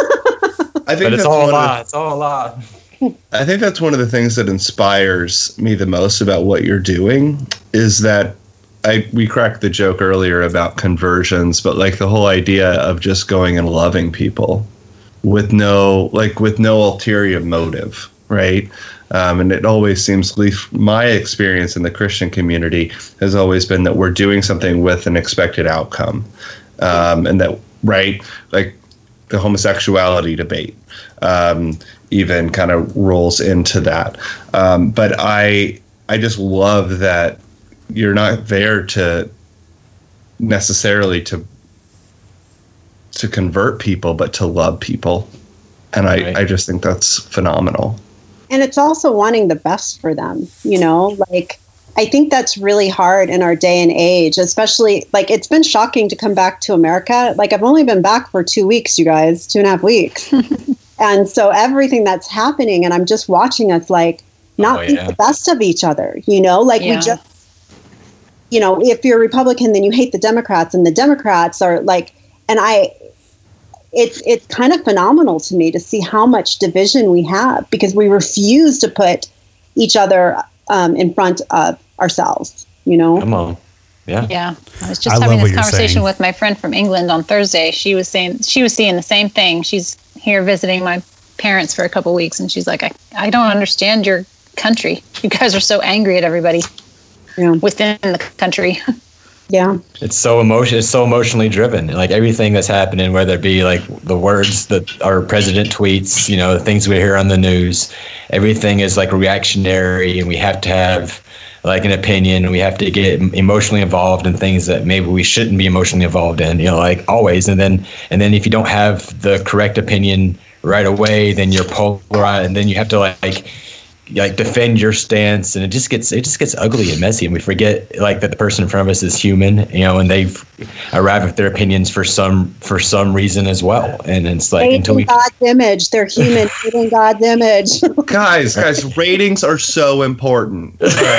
but it's all a lie. It's all a lie. I think that's one of the things that inspires me the most about what you're doing is that we cracked the joke earlier about conversions, but like the whole idea of just going and loving people with no ulterior motive, right? And it always seems, my experience in the Christian community has always been that we're doing something with an expected outcome. And that, right, like the homosexuality debate even kind of rolls into that. But I just love that you're not there to necessarily to convert people, but to love people. And I just think that's phenomenal. And it's also wanting the best for them, like I think that's really hard in our day and age, especially like it's been shocking to come back to America. Like I've only been back for 2 weeks, you guys, 2.5 weeks. And so everything that's happening and I'm just watching us like not think the best of each other, we just, if you're a Republican, then you hate the Democrats and the Democrats are like, and it's kind of phenomenal to me to see how much division we have because we refuse to put each other in front of ourselves, Come on. Yeah. Yeah. I was just having this conversation with my friend from England on Thursday. She was saying she was seeing the same thing. She's here visiting my parents for a couple weeks and she's like, I don't understand your country. You guys are so angry at everybody within the country. Yeah. It's so emotionally driven. Like everything that's happening, whether it be like the words that our president tweets, the things we hear on the news, everything is like reactionary and we have to have like an opinion and we have to get emotionally involved in things that maybe we shouldn't be emotionally involved in, like always. And then if you don't have the correct opinion right away, then you're polarized and then you have to like defend your stance, and it just gets ugly and messy, and we forget like that the person in front of us is human, and they've arrived at their opinions for some reason as well, and it's like until we God's image, they're human in God's image. guys, ratings are so important.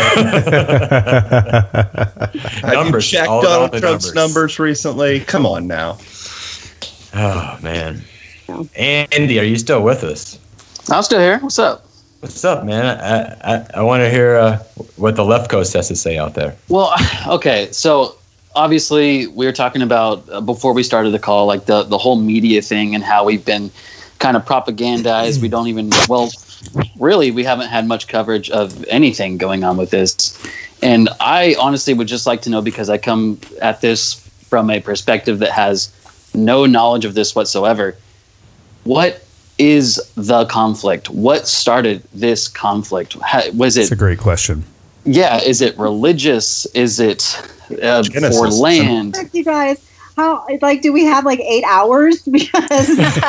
Have you checked Donald Trump's numbers recently? Come on now. Oh man, Andy, are you still with us? I'm still here. What's up? What's up, man? I want to hear what the left coast has to say out there. Well, okay. So obviously we were talking about before we started the call, like the whole media thing and how we've been kind of propagandized. We don't even, really, we haven't had much coverage of anything going on with this. And I honestly would just like to know, because I come at this from a perspective that has no knowledge of this whatsoever. What is the conflict? What started this conflict? Was it? That's a great question. Yeah, is it religious? Is it for land? You guys, how do we have 8 hours? Because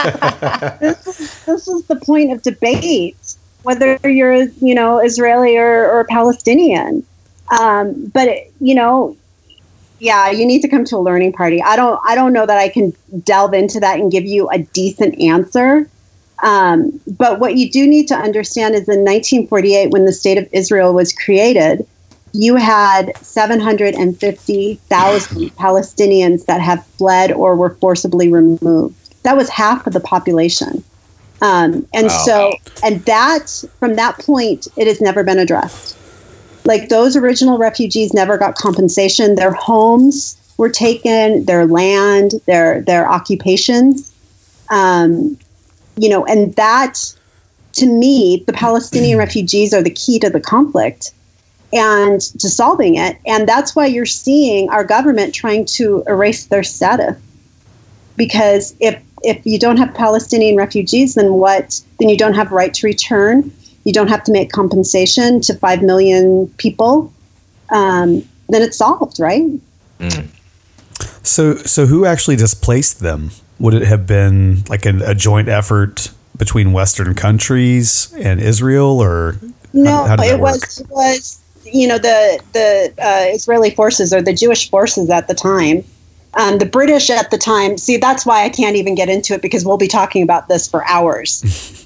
this is the point of debate, whether you're Israeli or Palestinian. But yeah, you need to come to a learning party. I don't know that I can delve into that and give you a decent answer. But what you do need to understand is in 1948, when the state of Israel was created, you had 750,000 Palestinians that have fled or were forcibly removed. That was half of the population. And that, from that point, it has never been addressed. Like, those original refugees never got compensation. Their homes were taken, their land, their occupations. And that, to me, the Palestinian refugees are the key to the conflict and to solving it. And that's why you're seeing our government trying to erase their status. Because if you don't have Palestinian refugees, then what? Then you don't have a right to return. You don't have to make compensation to 5 million people. Then it's solved, right? So who actually displaced them? Would it have been like a joint effort between Western countries and Israel, or no? How did that it work? was the Israeli forces or the Jewish forces at the time. The British at the time. See, that's why I can't even get into it, because we'll be talking about this for hours.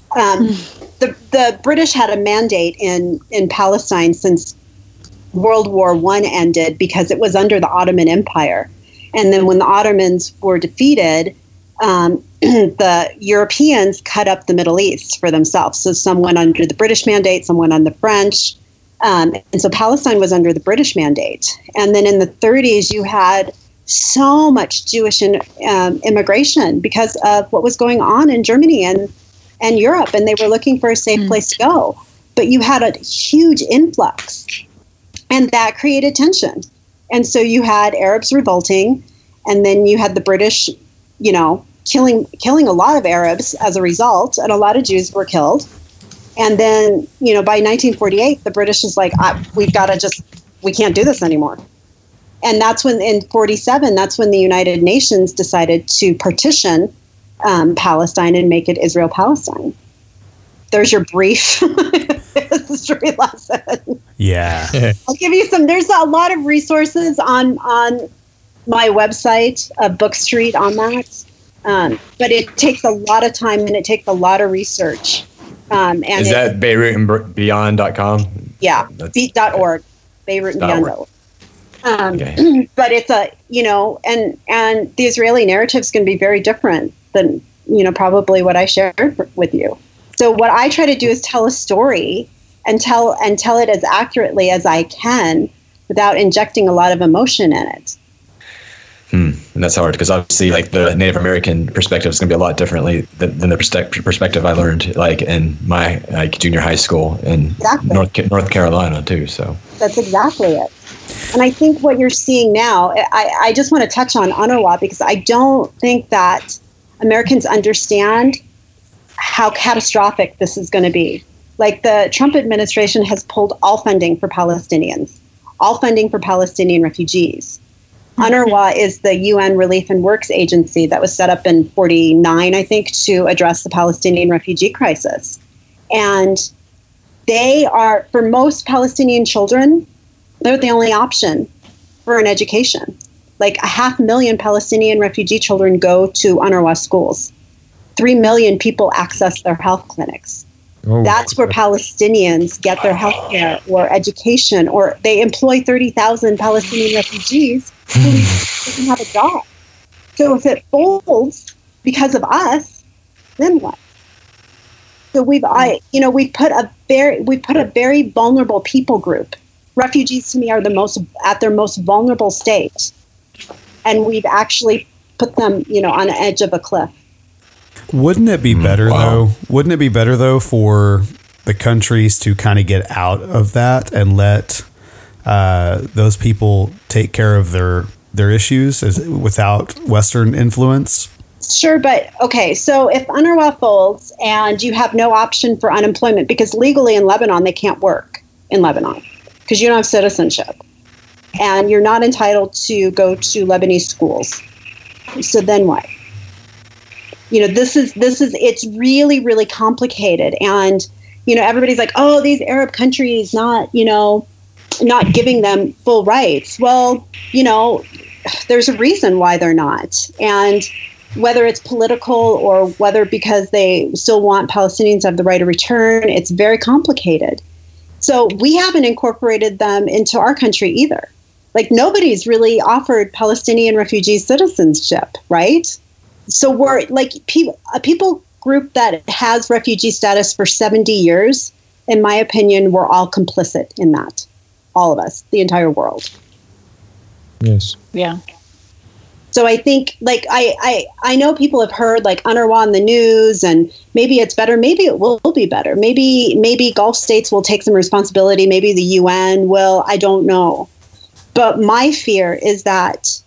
The British had a mandate in Palestine since World War I ended, because it was under the Ottoman Empire. And then when the Ottomans were defeated, the Europeans cut up the Middle East for themselves. So some went under the British mandate, some went under the French. And so Palestine was under the British mandate. And then in the 30s, you had so much Jewish immigration because of what was going on in Germany and Europe, and they were looking for a safe place to go. But you had a huge influx, and that created tension. And so you had Arabs revolting, and then you had the British, killing a lot of Arabs as a result, and a lot of Jews were killed. And then, by 1948, the British is like, we can't do this anymore. And that's when, in 47, that's when the United Nations decided to partition Palestine and make it Israel-Palestine. There's your brief history lesson. Yeah. I'll give you some. There's a lot of resources on my website, Book Street, on that. But it takes a lot of time and it takes a lot of research. And is that BeirutandBeyond.com? Yeah, beat.org, BeirutandBeyond.org. But it's and the Israeli narrative is going to be very different than, probably what I shared with you. So what I try to do is tell a story and tell it as accurately as I can without injecting a lot of emotion in it. And that's hard, because obviously, like, the Native American perspective is going to be a lot differently than the perspective I learned, like, in my junior high school in North Carolina too. So that's exactly it. And I think what you're seeing now, I just want to touch on UNRWA, because I don't think that Americans understand how catastrophic this is going to be. Like, the Trump administration has pulled all funding for Palestinians, all funding for Palestinian refugees. UNRWA is the UN Relief and Works Agency that was set up in 49, I think, to address the Palestinian refugee crisis. And they are, for most Palestinian children, they're the only option for an education. Like, 500,000 Palestinian refugee children go to UNRWA schools. 3 million people access their health clinics. That's where Palestinians get their health care or education, or they employ 30,000 Palestinian refugees who doesn't have a job. So if it folds because of us, then what? So we put a very vulnerable people group. Refugees, to me, are at their most vulnerable state, and we've actually put them, on the edge of a cliff. Wouldn't it be better though? Wouldn't it be better though for the countries to kind of get out of that and let those people take care of their issues without Western influence? Sure, but okay, so if UNRWA folds and you have no option for unemployment, because legally in Lebanon they can't work in Lebanon because you don't have citizenship, and you're not entitled to go to Lebanese schools. So then what? This is it's really, really complicated, and everybody's like, oh, these Arab countries not giving them full rights. Well, there's a reason why they're not, and whether it's political or whether because they still want Palestinians to have the right of return, it's very complicated. So we haven't incorporated them into our country either. Like, nobody's really offered Palestinian refugee citizenship, right? So we're like a people group that has refugee status for 70 years. In my opinion, we're all complicit in that. All of us, the entire world. Yes. Yeah. So I think, like, I know people have heard, like, UNRWA on the news, and maybe it's better. Maybe it will be better. Maybe Gulf states will take some responsibility. Maybe the UN will. I don't know. But my fear is that,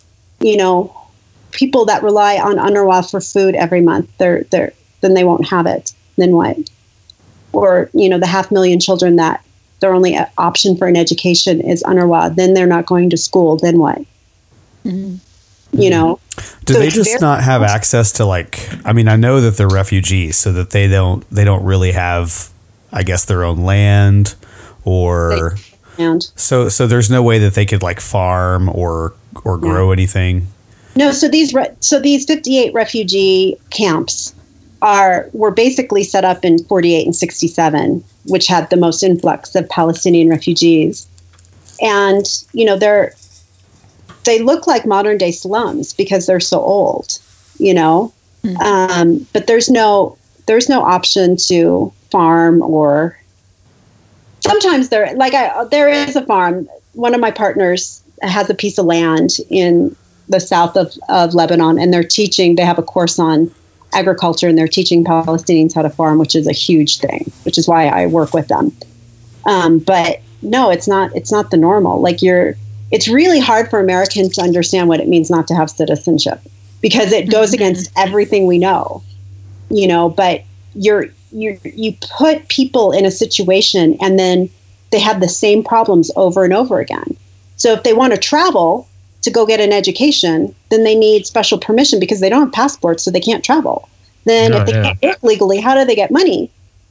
people that rely on UNRWA for food every month, then they won't have it. Then what? Or, the 500,000 children that their only option for an education is UNRWA. Then they're not going to school. Then what? You know, do they just not have access to, like, I mean, I know that they're refugees, so that they don't really have, I guess, their own land, or so there's no way that they could like farm or grow anything. No, so these 58 refugee camps were basically set up in 48 and 67, which had the most influx of Palestinian refugees. And, you know, they look like modern day slums because they're so old, you know. But there's no option to farm, or sometimes there is a farm. One of my partners has a piece of land in the south of Lebanon, and they have a course on agriculture, and they're teaching Palestinians how to farm, which is a huge thing, which is why I work with them. But no, it's not the normal. Like, it's really hard for Americans to understand what it means not to have citizenship, because it goes against everything we know, you know. But you put people in a situation, and then they have the same problems over and over again. So if they want to travel to go get an education, then they need special permission because they don't have passports, so they can't travel. Then if they can't work legally, how do they get money?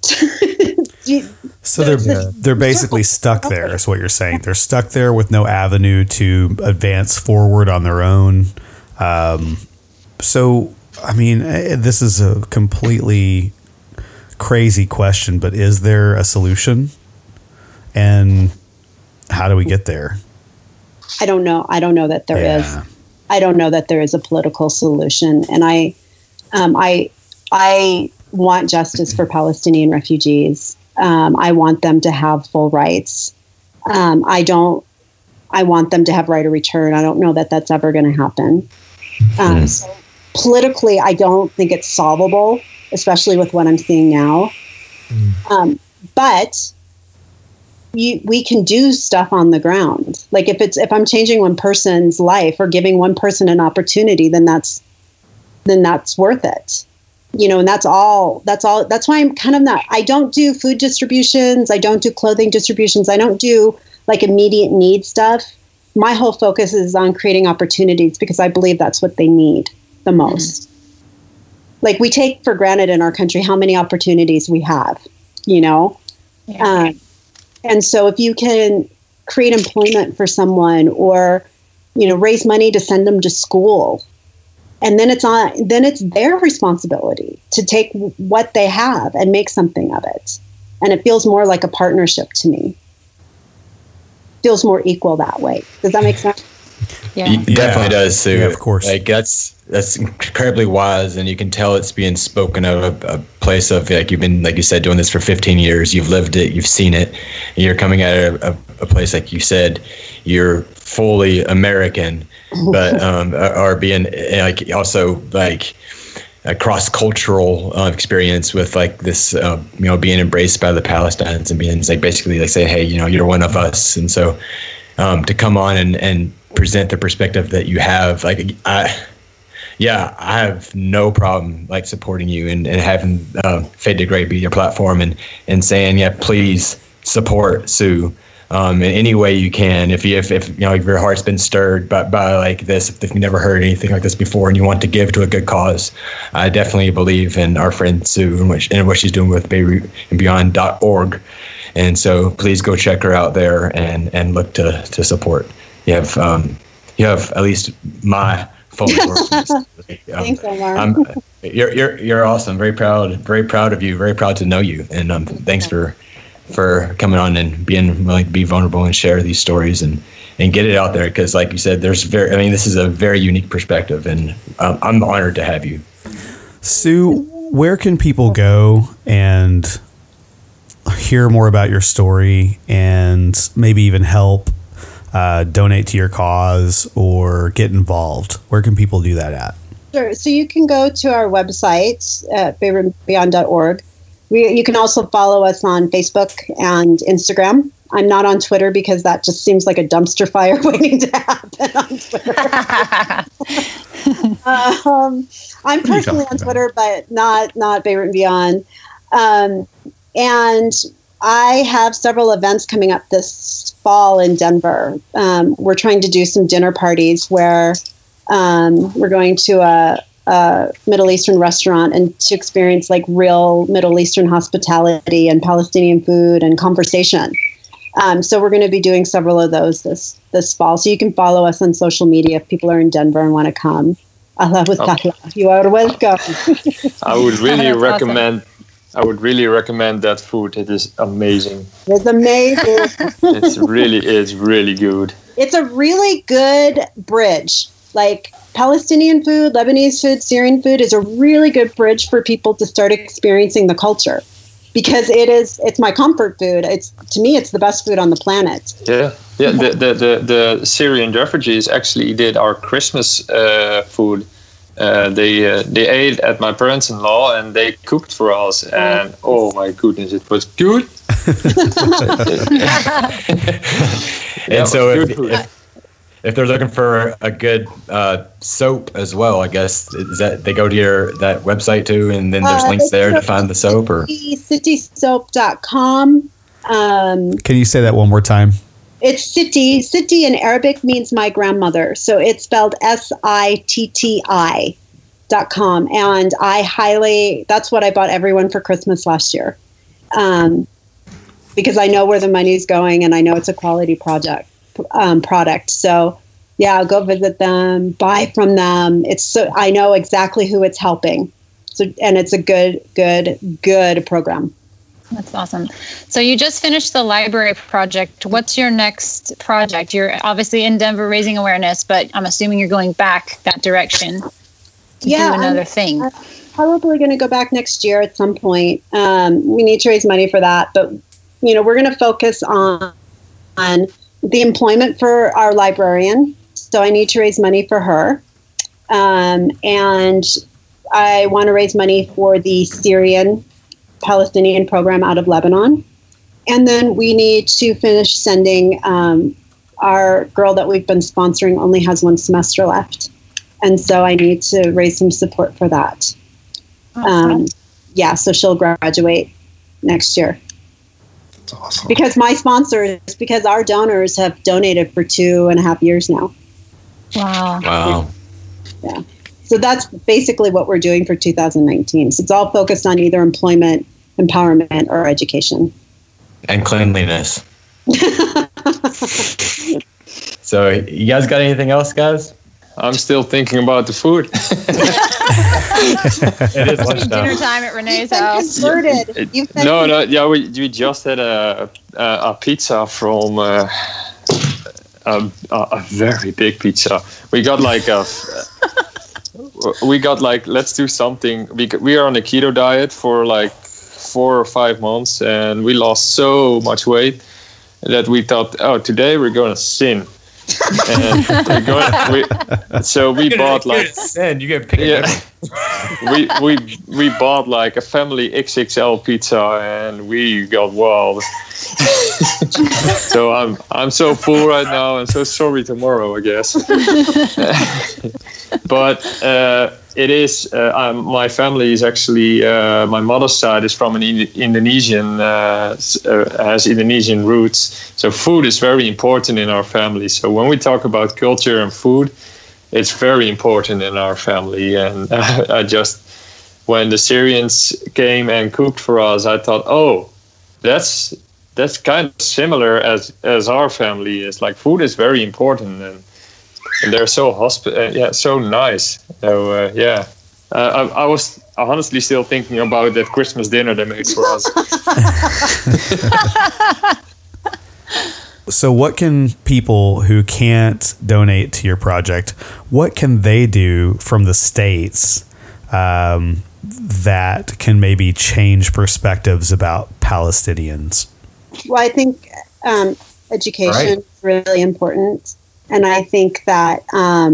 So they're basically stuck there, is what you're saying. They're stuck there with no avenue to advance forward on their own. So, I mean, this is a completely crazy question, but is there a solution? And how do we get there? I don't know. I don't know that there is. I don't know that there is a political solution. And I want justice for Palestinian refugees. I want them to have full rights. I want them to have right of return. I don't know that that's ever going to happen. So politically, I don't think it's solvable, especially with what I'm seeing now. But we can do stuff on the ground. Like if I'm changing one person's life or giving one person an opportunity, then that's worth it. You know, and that's all. That's why I'm kind of not, I don't do food distributions. I don't do clothing distributions. I don't do like immediate need stuff. My whole focus is on creating opportunities, because I believe that's what they need the most. Like, we take for granted in our country how many opportunities we have, you know? And so if you can create employment for someone, or, you know, raise money to send them to school, and then it's their responsibility to take what they have and make something of it. And it feels more like a partnership to me. Feels more equal that way. Does that make sense? Yeah. It definitely does, Sue. Yeah, of course. Like, that's incredibly wise, and you can tell it's being spoken of a place of, like, you've been, like you said, doing this for 15 years. You've lived it, you've seen it, and you're coming at a place, like you said, you're fully American, but are being, like, also like a cross-cultural experience with, like, this, you know, being embraced by the Palestinians and being, like, basically, like, say, hey, you know, you're one of us. And so to come on and present the perspective that you have, like, I have no problem, like, supporting you and having Fade to Gray be your platform and saying, yeah, please support Sue in any way you can. If you know, if your heart's been stirred by like this, if you've never heard anything like this before and you want to give to a good cause, I definitely believe in our friend Sue and what she's doing with BeirutandBeyond.org. And so please go check her out there and look to support. You have at least my full support. Thanks, Omar. You're awesome. Very proud of you. Very proud to know you. And thanks for coming on and being willing to be vulnerable and share these stories and get it out there. Because, like you said, this is a very unique perspective, and I'm honored to have you. Sue, where can people go and hear more about your story and maybe even help donate to your cause or get involved? Where can people do that at? Sure. So you can go to our website at BeirutandBeyond.org. You can also follow us on Facebook and Instagram. I'm not on Twitter because that just seems like a dumpster fire waiting to happen on Twitter. I'm personally on Twitter, but not Beirut and Beyond. And I have several events coming up this fall in Denver. We're trying to do some dinner parties where we're going to a Middle Eastern restaurant and to experience like real Middle Eastern hospitality and Palestinian food and conversation. So we're going to be doing several of those this fall. So you can follow us on social media if people are in Denver and want to come. You are welcome. I would really recommend. I would really recommend that food. It is amazing. It's amazing. It's really good. It's a really good bridge. Like Palestinian food, Lebanese food, Syrian food is a really good bridge for people to start experiencing the culture, because it's my comfort food. To me, it's the best food on the planet. Yeah. The Syrian refugees actually did our Christmas food. They ate at my parents-in-law and they cooked for us, and oh my goodness, it was good. And so if they're looking for a good soap as well, I guess is that they go to that website too, and then there's links there to find the soap, or citysoap.com. Can you say that one more time? It's Siti. Siti in Arabic means my grandmother. So it's spelled SITTI.com. And that's what I bought everyone for Christmas last year. Because I know where the money's going and I know it's a quality product. So yeah, go visit them, buy from them. I know exactly who it's helping. And it's a good program. That's awesome. So you just finished the library project. What's your next project? You're obviously in Denver raising awareness, but I'm assuming you're going back that direction to do another thing. I'm probably going to go back next year at some point. We need to raise money for that, but we're going to focus on the employment for our librarian. So I need to raise money for her. And I want to raise money for the Syrian Palestinian program out of Lebanon. And then we need to finish sending our girl that we've been sponsoring only has one semester left. And so I need to raise some support for that. So she'll graduate next year. That's awesome. Because our donors have donated for 2.5 years now. Wow. Yeah. So that's basically what we're doing for 2019. So it's all focused on either employment, empowerment, or education. And cleanliness. So you guys got anything else, guys? I'm still thinking about the food. It is lunchtime. Dinner time at Renee's house. We just had a pizza from a very big pizza. We got let's do something. We are on a keto diet for like 4 or 5 months, and we lost so much weight that we thought, today we're going to sin. And we bought like you get picked. we bought like a family XXL pizza, and we got wild. So I'm so full right now, and so sorry tomorrow, I guess. But it is my family is actually my mother's side is from an Indonesian has Indonesian roots, so food is very important in our family. So when we talk about culture and food, it's very important in our family. And when the Syrians came and cooked for us, I thought, that's kind of similar as our family is. Like, food is very important, and they're so so nice. So I was honestly still thinking about that Christmas dinner they made for us. So what can people who can't donate to your project, what can they do from the States that can maybe change perspectives about Palestinians? Well, I think education is really important. And I think that,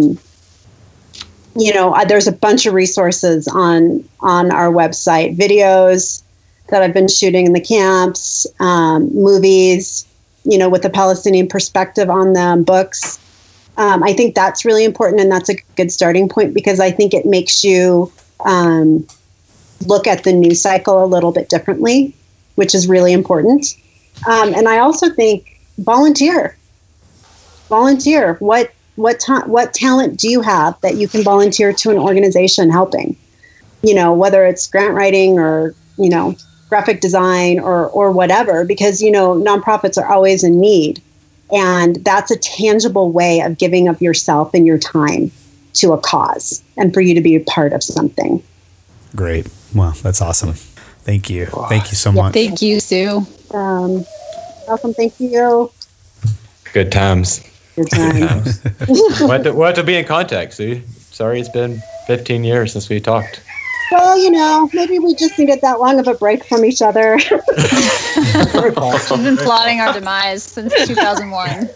there's a bunch of resources on our website, videos that I've been shooting in the camps, movies, with a Palestinian perspective on them, books. I think that's really important, and that's a good starting point, because I think it makes you look at the news cycle a little bit differently. which is really important. And I also think volunteer. What talent do you have that you can volunteer to an organization helping? Whether it's grant writing or, graphic design or whatever, because, nonprofits are always in need. And that's a tangible way of giving of yourself and your time to a cause and for you to be a part of something. Great. Well, that's awesome. Thank you. Thank you so much. Thank you, Sue. Welcome. Thank you. Good times. Good times. We'll have to be in contact, Sue. Sorry, it's been 15 years since we talked. Well, maybe we just needed that long of a break from each other. She's been plotting our demise since 2001.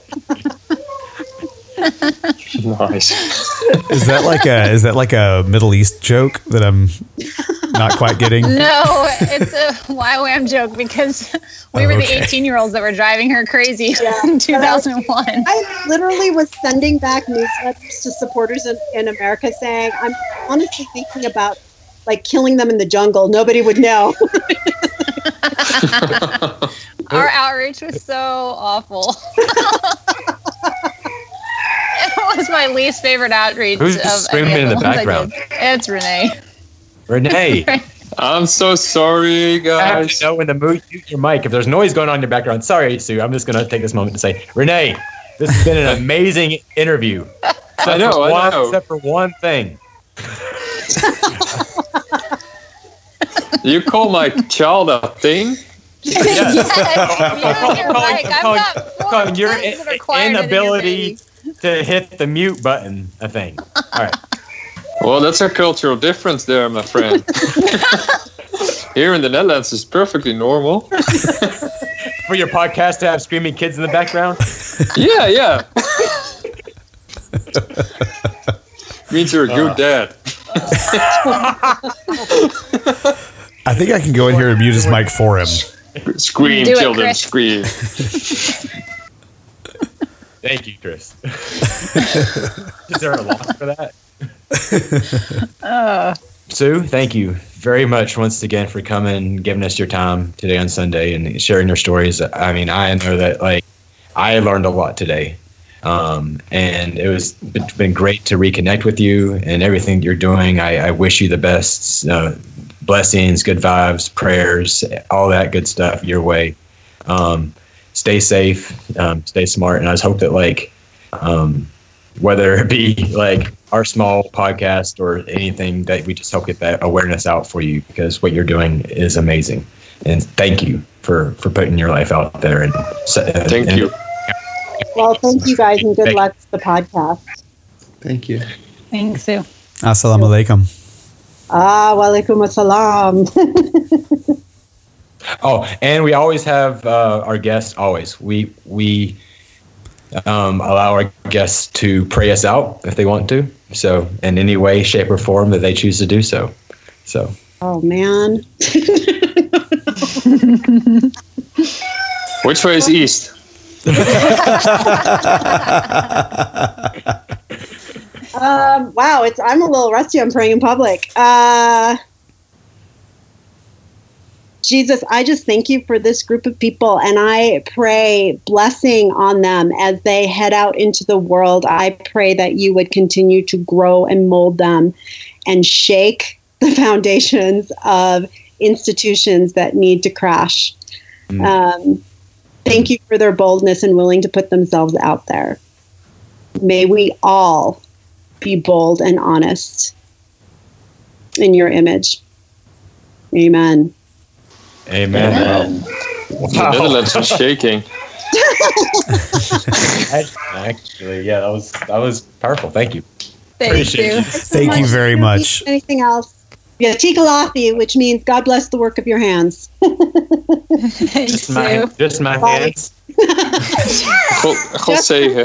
Nice. Is that like a Middle East joke that I'm not quite getting? No, it's a YWAM joke because we were the 18-year-olds that were driving her crazy in 2001. I literally was sending back newsletters to supporters in America saying, I'm honestly thinking about killing them in the jungle. Nobody would know. Our outreach was so awful. It was my least favorite outreach. Who's screaming in the background? It's Renee. Renee. I'm so sorry, guys. I have to know when to mute your mic. If there's noise going on in the background, sorry, Sue. I'm just going to take this moment to say, Renee, this has been an amazing interview. I know. Except for one thing. You call my child a thing? Yes. You're right. I'm calling your inability to hit the mute button a thing. All right. Well, that's a cultural difference there, my friend. Here in the Netherlands, it's perfectly normal. For your podcast to have screaming kids in the background? Yeah. Means you're a good dad. I think I can go in here and mute his mic for him. Scream, children, Chris. Scream. Thank you, Chris. Is there a loss for that? Sue, thank you very much once again for coming, giving us your time today on Sunday and sharing your stories. I mean, I know that I learned a lot today. And it's been great to reconnect with you and everything you're doing. I wish you the best, blessings, good vibes, prayers, all that good stuff your way. Stay safe, stay smart. And I just hope that whether it be our small podcast or anything, that we just help get that awareness out for you, because what you're doing is amazing. And thank you for putting your life out there. And thank you. Well, thank you guys, and good luck to the podcast. Thank you. Thanks, Sue. Assalamu alaikum. Walaikum assalam. Oh, and we always have our guests. Always, we allow our guests to pray us out if they want to. So, in any way, shape, or form that they choose to do so. So. Oh man. Which way is east? Wow, I'm a little rusty on praying in public. Jesus, I just thank you for this group of people, and I pray blessing on them as they head out into the world. I pray that you would continue to grow and mold them and shake the foundations of institutions that need to crash. Thank you for their boldness and willing to put themselves out there. May we all be bold and honest in your image. Amen. Amen. Wow. The Netherlands was shaking. Actually, yeah, that was powerful. Thank you. Thank you. Thank you very much. Anything else? Yeah, tikalafi, which means God bless the work of your hands. Just my hands. God zegen.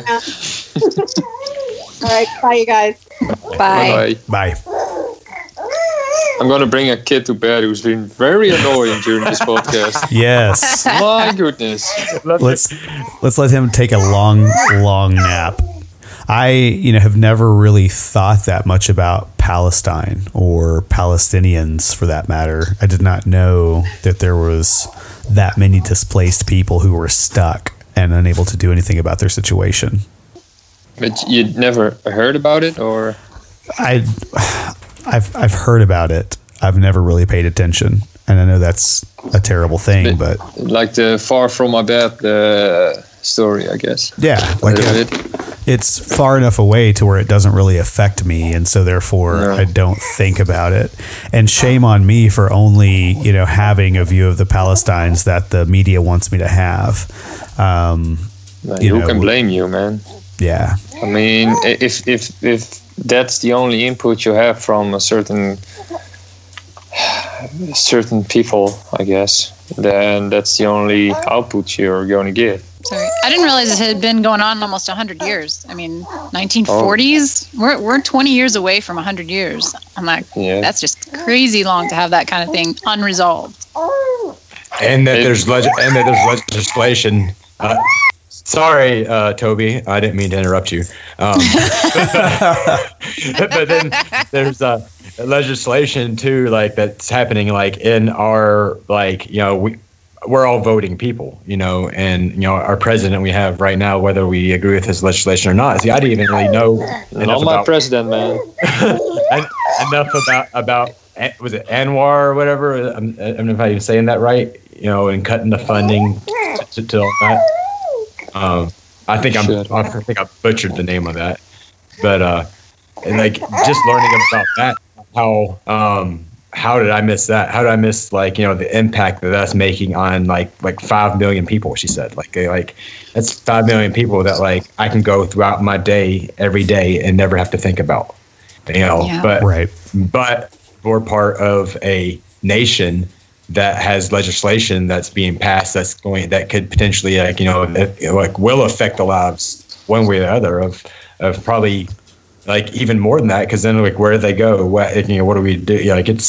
All right, bye, you guys. Bye. Bye. I'm going to bring a kid to bed who's been very annoying during this podcast. Yes. My goodness. Let's let him take a long nap. I, have never really thought that much about Palestine or Palestinians for that matter. I did not know that there was that many displaced people who were stuck and unable to do anything about their situation. But you'd never heard about it, or? I've heard about it. I've never really paid attention, and I know that's a terrible thing, but like the far from my bed story, I guess. Yeah, like it's far enough away to where it doesn't really affect me, and so therefore I don't think about it. And shame on me for only having a view of the Palestinians that the media wants me to have. Who can blame you, man? Yeah, I mean, if that's the only input you have from a certain people, I guess, then that's the only output you're going to get. Sorry, I didn't realize this had been going on almost 100 years. I mean, 1940s. We're 20 years away from 100 years. I'm like, that's just crazy long to have that kind of thing unresolved. And that there's legislation. Sorry, Toby, I didn't mean to interrupt you. But then there's legislation too, like that's happening, like in our, like, we're all voting people, and our president we have right now, whether we agree with his legislation or not. See, I didn't even really know enough about president, man. enough about was it Anwar or whatever? I don't know if I'm saying that right. And cutting the funding to all that. I think I butchered the name of that, but and like just learning about that, how did I miss that? How did I miss the impact that that's making on like 5 million people? She said like that's 5 million people that I can go throughout my day every day and never have to think about, But we're part of a nation that has legislation that's being passed that could potentially will affect the lives one way or the other of probably even more than that, because then where do they go, what do we do?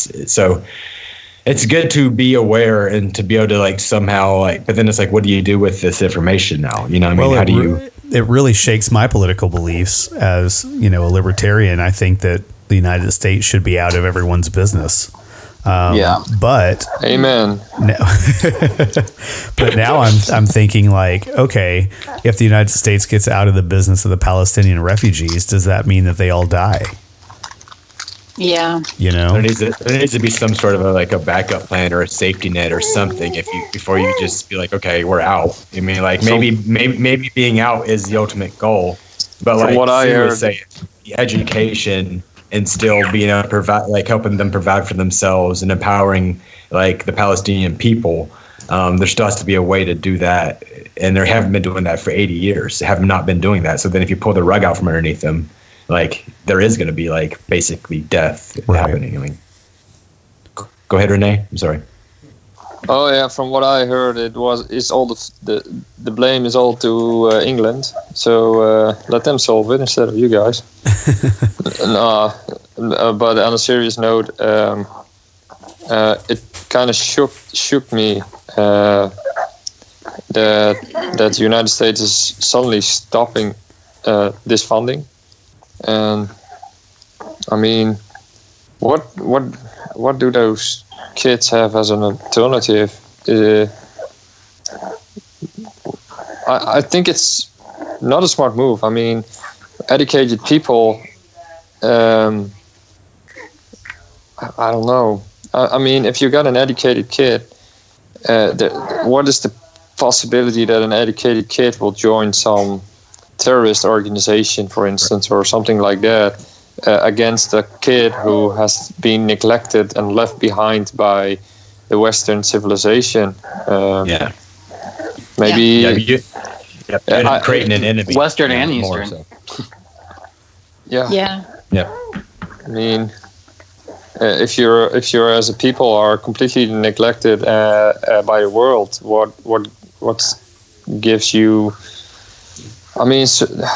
It's good to be aware and to be able to somehow but then it's what do you do with this information now? How do you? It really shakes my political beliefs as a libertarian. I think that the United States should be out of everyone's business. But amen. But now I'm thinking okay, if the United States gets out of the business of the Palestinian refugees, does that mean that they all die? Yeah. There needs to be some sort of a backup plan or a safety net or something before you just be okay, we're out. I mean, maybe being out is the ultimate goal, but from what I heard, say education and still being able to provide, helping them provide for themselves and empowering the Palestinian people. There still has to be a way to do that, and they haven't been doing that for 80 years. They have not been doing that. So then, if you pull the rug out from underneath them, there is going to be basically death happening. I mean, go ahead, Renee. I'm sorry. Oh yeah, from what I heard, it's all the blame is all to England. So let them solve it instead of you guys. But on a serious note, it kind of shook me that the United States is suddenly stopping this funding. And I mean, what do those kids have as an alternative? I think it's not a smart move. I mean, educated people, I don't know. I mean, if you got an educated kid, what is the possibility that an educated kid will join some terrorist organization, for instance, or something like that, against a kid who has been neglected and left behind by the Western civilization? Maybe creating an enemy, Western and Eastern. So. Yeah. I mean, if you're as a people are completely neglected by the world, what gives you? I mean,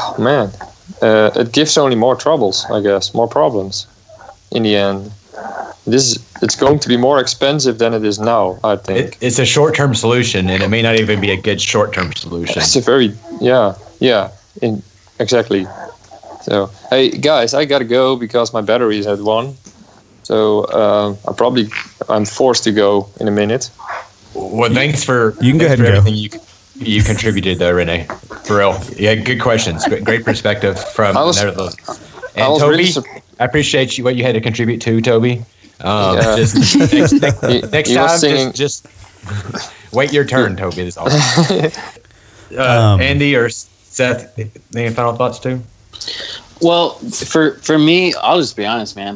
it gives only more troubles, I guess, more problems. In the end, it's going to be more expensive than it is now, I think. It's a short-term solution, and it may not even be a good short-term solution. It's a very exactly. So, hey guys, I gotta go because my battery is at 1. So I'm forced to go in a minute. Well, thanks for you can go ahead and everything you contributed there, Renee. For real, yeah, good questions, great perspective from Netherlands. And Toby, I appreciate what you had to contribute to, Toby. Just next time, just wait your turn, Toby. That's all. Andy or Seth, any final thoughts too? Well, for me, I'll just be honest, man.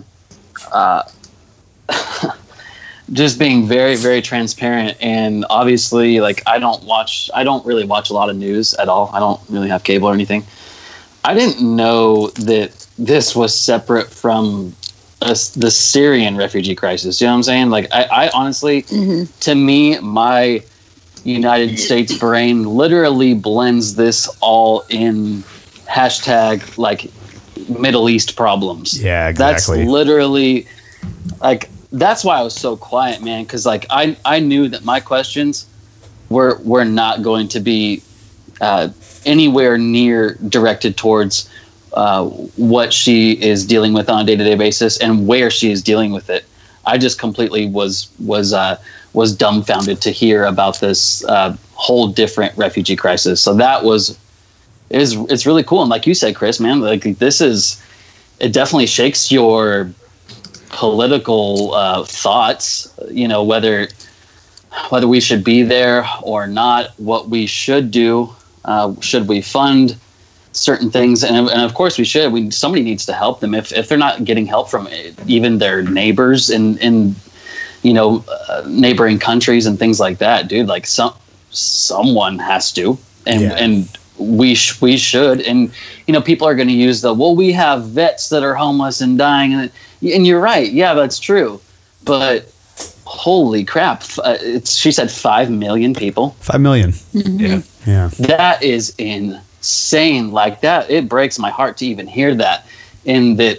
Just being very, very transparent, and obviously, like I don't really watch a lot of news at all. I don't really have cable or anything. I didn't know that this was separate from the Syrian refugee crisis. You know what I'm saying? Like I honestly, to me, my United States brain literally blends this all in hashtag like Middle East problems. Yeah, exactly. That's literally like. That's why I was so quiet, man, because like I knew that my questions were not going to be anywhere near directed towards what she is dealing with on a day-to-day basis and where she is dealing with it. I just completely was dumbfounded to hear about this whole different refugee crisis. So it's really cool. And like you said, Chris, man, like it definitely shakes your political thoughts, you know, whether we should be there or not, what we should do, should we fund certain things, and of course we should. Somebody needs to help them if they're not getting help from even their neighbors in you know, neighboring countries and things like that, dude. Like someone has to, and we should. And you know, people are going to use we have vets that are homeless and dying, and you're right. Yeah, that's true. But holy crap. She said 5 million people. 5 million. Mm-hmm. Yeah. That is insane. Like that, it breaks my heart to even hear that. And that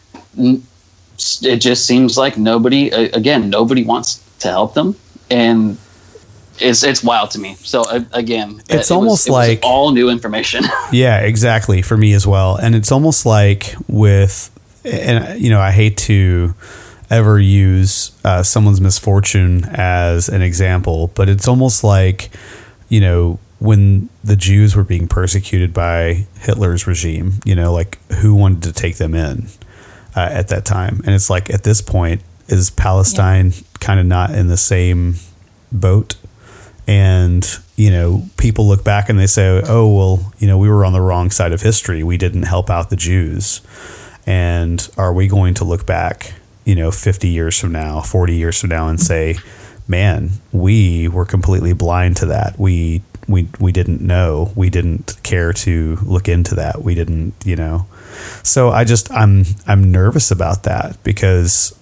it just seems like nobody wants to help them. And it's wild to me. So again, it was all new information. Yeah, exactly. For me as well. And it's almost like and you know, I hate to ever use someone's misfortune as an example, but it's almost like, you know, when the Jews were being persecuted by Hitler's regime, you know, like who wanted to take them in at that time? And it's like, at this point, is Palestine kind of not in the same boat? And, you know, people look back and they say, oh, well, you know, we were on the wrong side of history. We didn't help out the Jews. And are we going to look back, you know, 50 years from now, 40 years from now and say, man, we were completely blind to that. We didn't know. We didn't care to look into that. We didn't, you know. So I'm nervous about that because,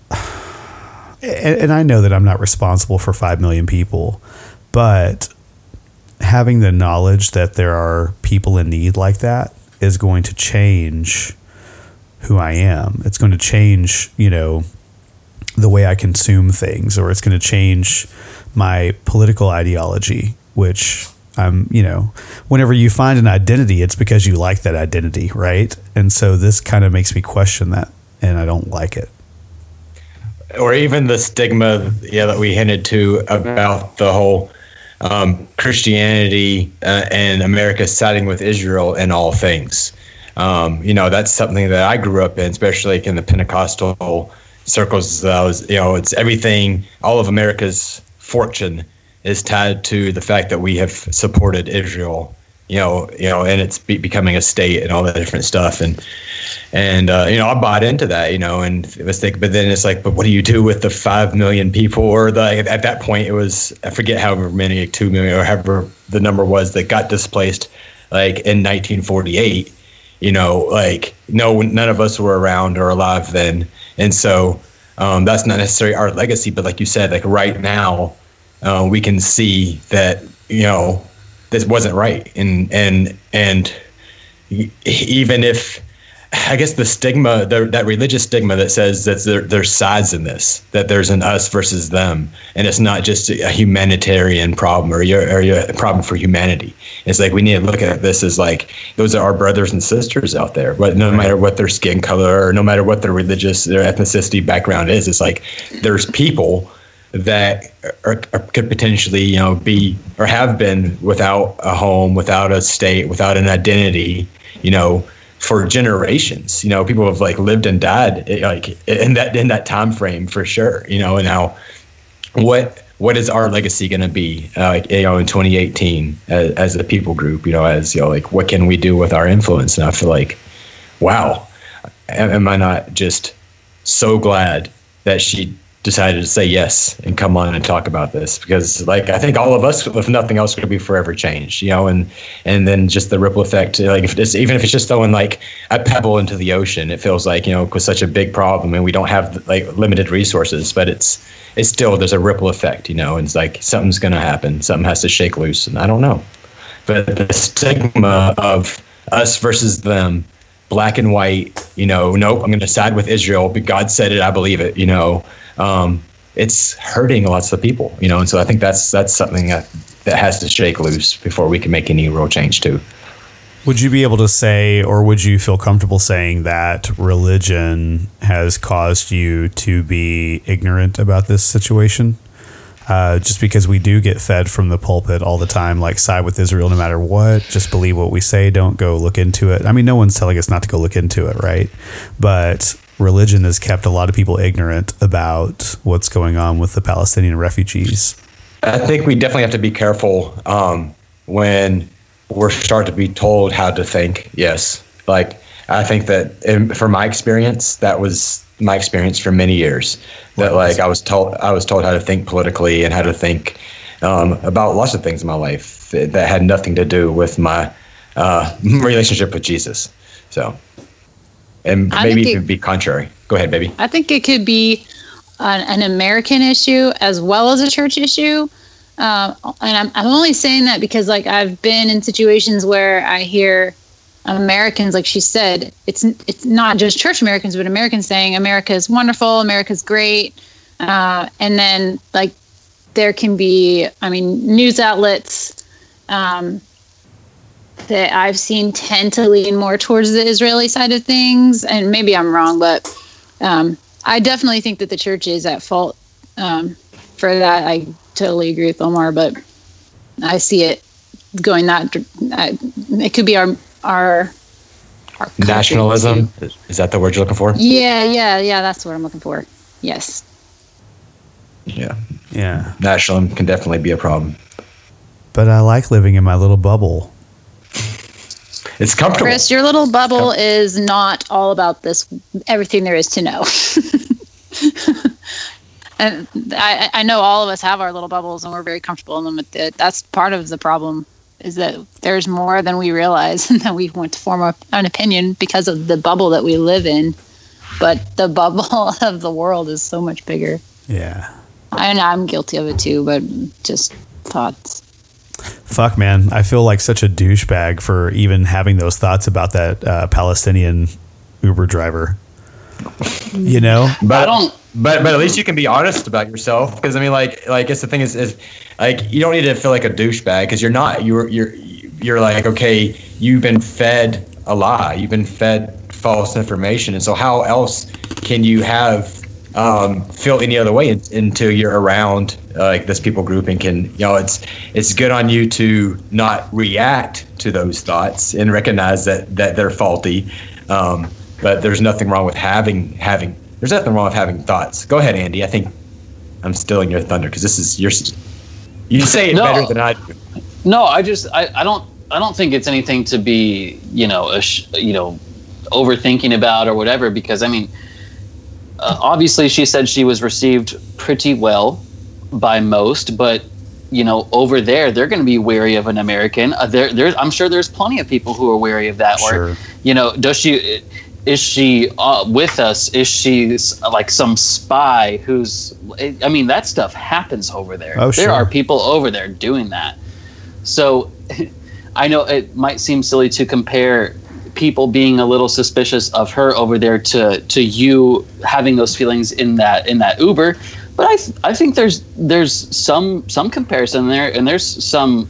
and I know that I'm not responsible for 5 million people, but having the knowledge that there are people in need like that is going to change who I am. It's going to change, you know, the way I consume things, or it's going to change my political ideology, which you know, whenever you find an identity, it's because you like that identity, right? And so this kind of makes me question that, and I don't like it. Or even the stigma, that we hinted to about the whole Christianity and America siding with Israel in all things. You know, that's something that I grew up in, especially like in the Pentecostal circles. That was, you know, it's everything. All of America's fortune is tied to the fact that we have supported Israel. You know, and it's becoming a state and all that different stuff. And you know, I bought into that. You know, and it was but then it's like, but what do you do with the 5 million people, or at that point it was, I forget however many, like 2 million or however the number was that got displaced, like in 1948. You know, like none of us were around or alive then. And so that's not necessarily our legacy, but like you said, like right now, we can see that, you know, this wasn't right. And even if I guess the stigma, that religious stigma that says that there's sides in this, that there's an us versus them, and it's not just a humanitarian problem or a problem for humanity. It's like we need to look at this as like those are our brothers and sisters out there, but no matter what their skin color or no matter what their ethnicity background is, it's like there's people that could potentially be or have been without a home, without a state, without an identity, for generations. People have like lived and died like in that time frame for sure. And now what is our legacy going to be in 2018 as a people group, like what can we do with our influence? And I feel like, wow, am I not just so glad that she decided to say yes and come on and talk about this, because like I think all of us, if nothing else, could be forever changed, and then just the ripple effect, like even if it's just throwing like a pebble into the ocean, it feels like with such a big problem and we don't have like limited resources, but it's still, there's a ripple effect, and it's like something's gonna happen, something has to shake loose, and I don't know, but the stigma of us versus them, black and white, nope, I'm gonna side with Israel, but God said it, I believe it, it's hurting lots of people, and so I think that's something that has to shake loose before we can make any real change too. Would you be able to say, or would you feel comfortable saying that religion has caused you to be ignorant about this situation? Just because we do get fed from the pulpit all the time, like side with Israel no matter what, just believe what we say, don't go look into it. I mean, no one's telling us not to go look into it, right? But religion has kept a lot of people ignorant about what's going on with the Palestinian refugees. I think we definitely have to be careful when we're starting to be told how to think. Yes. Like, I think that from my experience, that was my experience for many years, that like I was told how to think politically and how to think about lots of things in my life that had nothing to do with my relationship with Jesus. So, and maybe it could be contrary. Go ahead, baby. I think it could be an American issue as well as a church issue. And I'm only saying that because like I've been in situations where I hear Americans, like she said, it's not just church Americans, but Americans saying America is wonderful, America's great. And then like there can be, news outlets that I've seen tend to lean more towards the Israeli side of things. And maybe I'm wrong, but I definitely think that the church is at fault for that. I totally agree with Omar, but I see it going it could be our nationalism. Is that the word you're looking for? Yeah. That's what I'm looking for. Yes. Yeah. Nationalism can definitely be a problem. But I like living in my little bubble. It's comfortable. Chris, your little bubble is not all about this, everything there is to know. And I know all of us have our little bubbles and we're very comfortable in them. That's part of the problem, is that there's more than we realize, and that we want to form an opinion because of the bubble that we live in. But the bubble of the world is so much bigger. Yeah. I know I'm guilty of it too, but just thoughts. Fuck, man. I feel like such a douchebag for even having those thoughts about that Palestinian Uber driver. But at least you can be honest about yourself, because like it's the thing is like you don't need to feel like a douchebag, because you're not. You're like, okay, you've been fed a lie, you've been fed false information, and so how else can you have feel any other way until you're around like this people group and can it's good on you to not react to those thoughts and recognize that they're faulty, but there's nothing wrong with having thoughts. Go ahead, Andy. I think I'm stealing your thunder because this is you say it better than I do. No, I don't think it's anything to be overthinking about or whatever, because obviously she said she was received pretty well by most, but over there they're going to be wary of an American. I'm sure there's plenty of people who are wary of that. Sure. Or is she with us? Is she like some spy who's? That stuff happens over there. Oh, sure. There are people over there doing that. So I know it might seem silly to compare people being a little suspicious of her over there to you having those feelings in that Uber. But I think there's some comparison there, and there's some.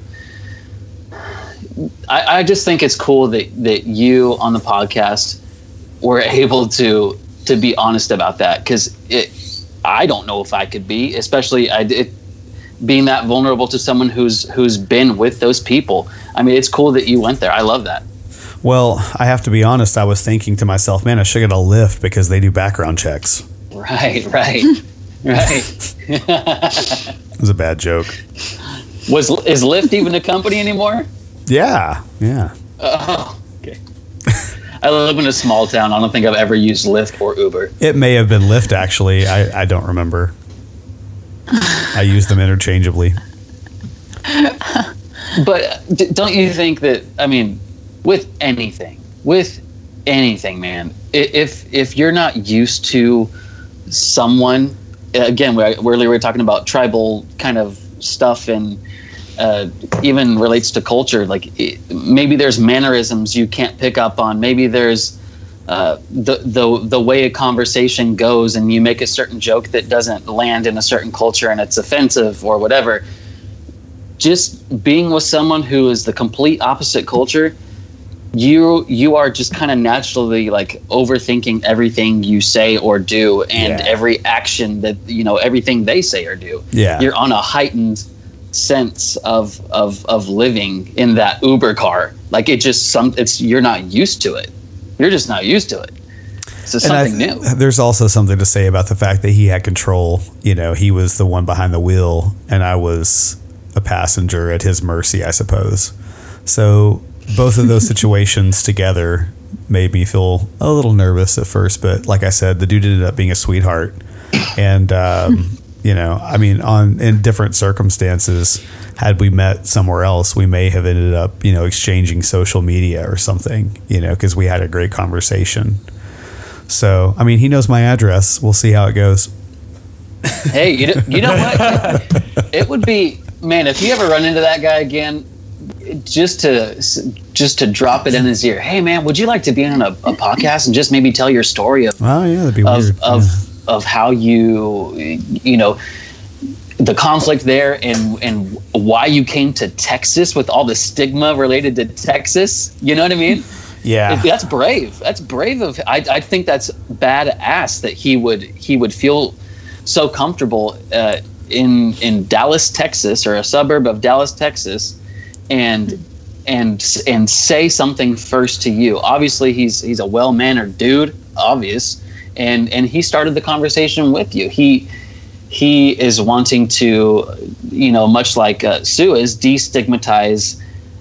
I just think it's cool that you on the podcast were able to be honest about that, because I don't know if I could be, especially being that vulnerable to someone who's been with those people. I mean, it's cool that you went there. I love that. Well, I have to be honest. I was thinking to myself, man, I should get a Lyft because they do background checks. Right. It was a bad joke. Is Lyft even a company anymore? Yeah. Oh, okay. I live in a small town. I don't think I've ever used Lyft or Uber. It may have been Lyft, actually. I don't remember. I use them interchangeably. But don't you think that, I mean, with anything, man, if you're not used to someone, again, we were talking about tribal kind of stuff, and even relates to culture, like maybe there's mannerisms you can't pick up on, maybe there's the way a conversation goes, and you make a certain joke that doesn't land in a certain culture and it's offensive or whatever. Just being with someone who is the complete opposite culture, you are just kind of naturally like overthinking everything you say or do, and every action that, everything they say or do. Yeah. You're on a heightened sense of living in that Uber car. Like you're not used to it. You're just not used to it. So something new. There's also something to say about the fact that he had control. He was the one behind the wheel, and I was a passenger at his mercy, I suppose. So both of those situations together made me feel a little nervous at first, but like I said, the dude ended up being a sweetheart. And in different circumstances, had we met somewhere else, we may have ended up, exchanging social media or something, because we had a great conversation. So, he knows my address. We'll see how it goes. Hey, you know what? It would be, man, if you ever run into that guy again, just to drop it in his ear. Hey, man, would you like to be on a podcast and just maybe tell your story of? Oh yeah, that'd be weird. Of how the conflict there, and why you came to Texas with all the stigma related to Texas. You know what I mean? Yeah, that's brave. That's brave of. I think that's badass that he would feel so comfortable in Dallas, Texas, or a suburb of Dallas, Texas, and say something first to you. Obviously, he's a well-mannered dude, obvious, and he started the conversation with you. He is wanting to, much like Sue is, destigmatize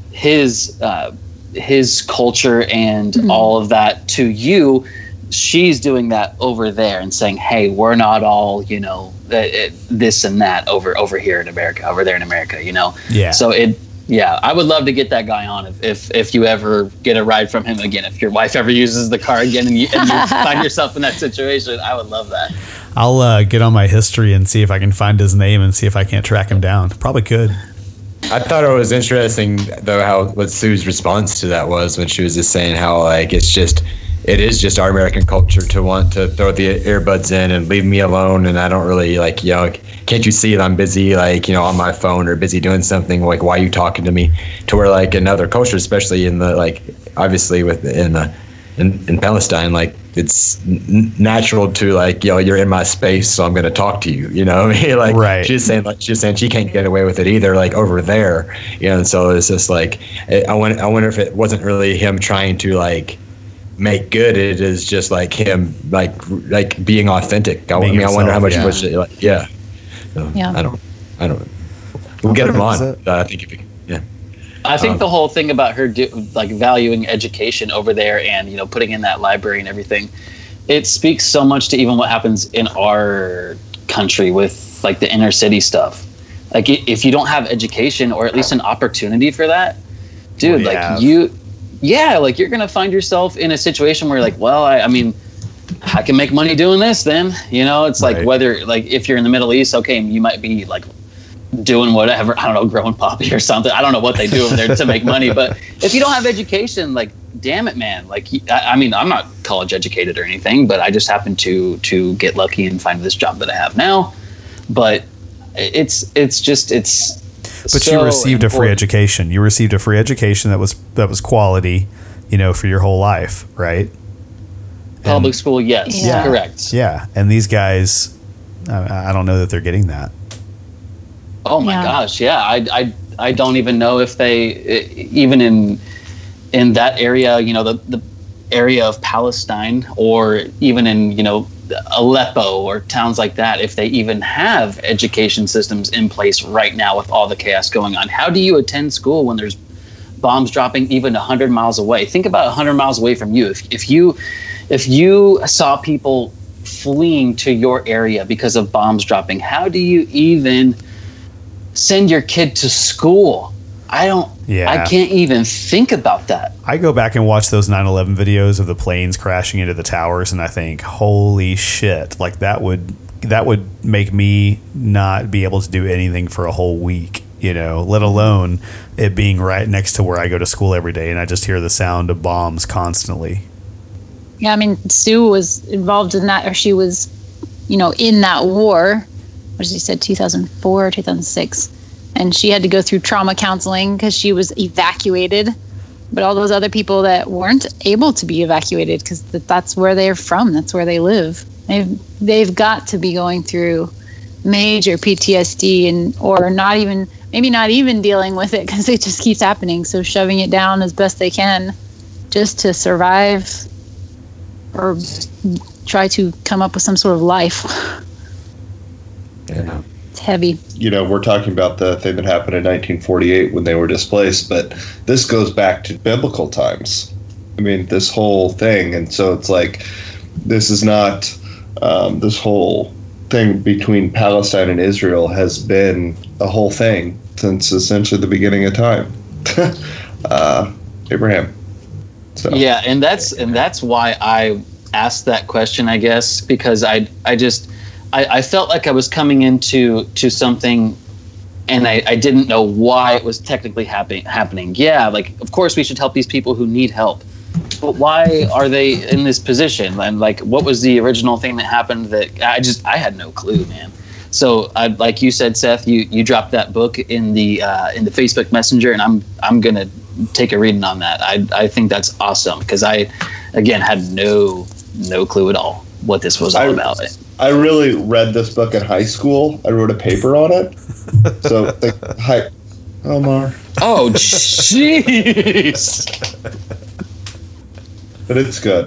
his culture and all of that to you. She's doing that over there and saying, hey, we're not all, this and that over here in America, over there in America, Yeah. So I would love to get that guy on if you ever get a ride from him again. If your wife ever uses the car again and you find yourself in that situation, I would love that. I'll get on my history and see if I can find his name and see if I can't track him down. Probably could. I thought it was interesting though what Sue's response to that was, when she was just saying how like it is just our American culture to want to throw the earbuds in and leave me alone, and I don't really can't you see that I'm busy on my phone or busy doing something, like why are you talking to me? To where like in other cultures, especially in the obviously in Palestine, it's natural to you're in my space, so I'm going to talk to you. You know what I mean? Right. She's saying she can't get away with it either, over there. And so it's just I wonder if it wasn't really him trying to make good. It is just him being authentic. I wonder how much was it. So, yeah. I don't. We'll get him on. I think if you, yeah. I think the whole thing about her valuing education over there and putting in that library and everything, it speaks so much to even what happens in our country with the inner city stuff. If you don't have education or at least an opportunity for that, dude, you're gonna find yourself in a situation where I can make money doing this. Then it's right. Whether if you're in the Middle East, okay, you might be doing whatever, I don't know, growing poppy or something. I don't know what they do over there to make money, but if you don't have education, damn it, man. Like, I mean, I'm not college educated or anything, but I just happened to get lucky and find this job that I have now. But it's But you received a free education. You received a free education that was quality, for your whole life, right? Public school, yes, yeah, correct. Yeah, and these guys, I don't know that they're getting that. Oh my gosh, yeah. I don't even know if they even in that area, the area of Palestine, or even in Aleppo or towns like that, if they even have education systems in place right now with all the chaos going on. How do you attend school when there's bombs dropping even 100 miles away? Think about 100 miles away from you. If you saw people fleeing to your area because of bombs dropping, how do you even send your kid to school? I can't even think about that. I go back and watch those 9/11 videos of the planes crashing into the towers, and I think, holy shit, like that would make me not be able to do anything for a whole week, let alone it being right next to where I go to school every day, and I just hear the sound of bombs constantly. Yeah, I mean, Sue was involved in that, or she was, in that war. What did she said, 2004, 2006? And she had to go through trauma counseling because she was evacuated. But all those other people that weren't able to be evacuated, because that's where they're from, that's where they live. They've got to be going through major PTSD or maybe not even dealing with it because it just keeps happening. So shoving it down as best they can just to survive or try to come up with some sort of life. Yeah. It's heavy. We're talking about the thing that happened in 1948 when they were displaced, but this goes back to biblical times. I mean, this whole thing. And so it's like, this is not, this whole thing between Palestine and Israel has been a whole thing since essentially the beginning of time. Abraham. So. Yeah, and that's why I asked that question, I guess, because I felt like I was coming into something, and I didn't know why it was technically happening. Yeah, like, of course we should help these people who need help, but why are they in this position? And like, what was the original thing that happened that I had no clue, man. So like you said, Seth, you dropped that book in the Facebook Messenger, and I'm gonna take a reading on that. I think that's awesome because I, again, had no clue at all what this was all about. I really read this book in high school. I wrote a paper on it. So, hi, Omar. Oh, jeez. But it's good.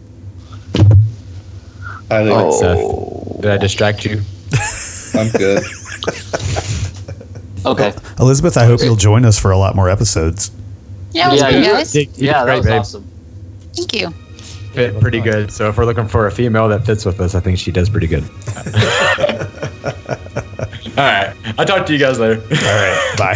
Seth, did I distract you? I'm good. Okay. Elizabeth, I hope you'll join us for a lot more episodes. Yeah, it was good, guys. That was awesome. Thank you. Fit pretty good. So if we're looking for a female that fits with us, I think she does pretty good. All right. I'll talk to you guys later. All right. Bye.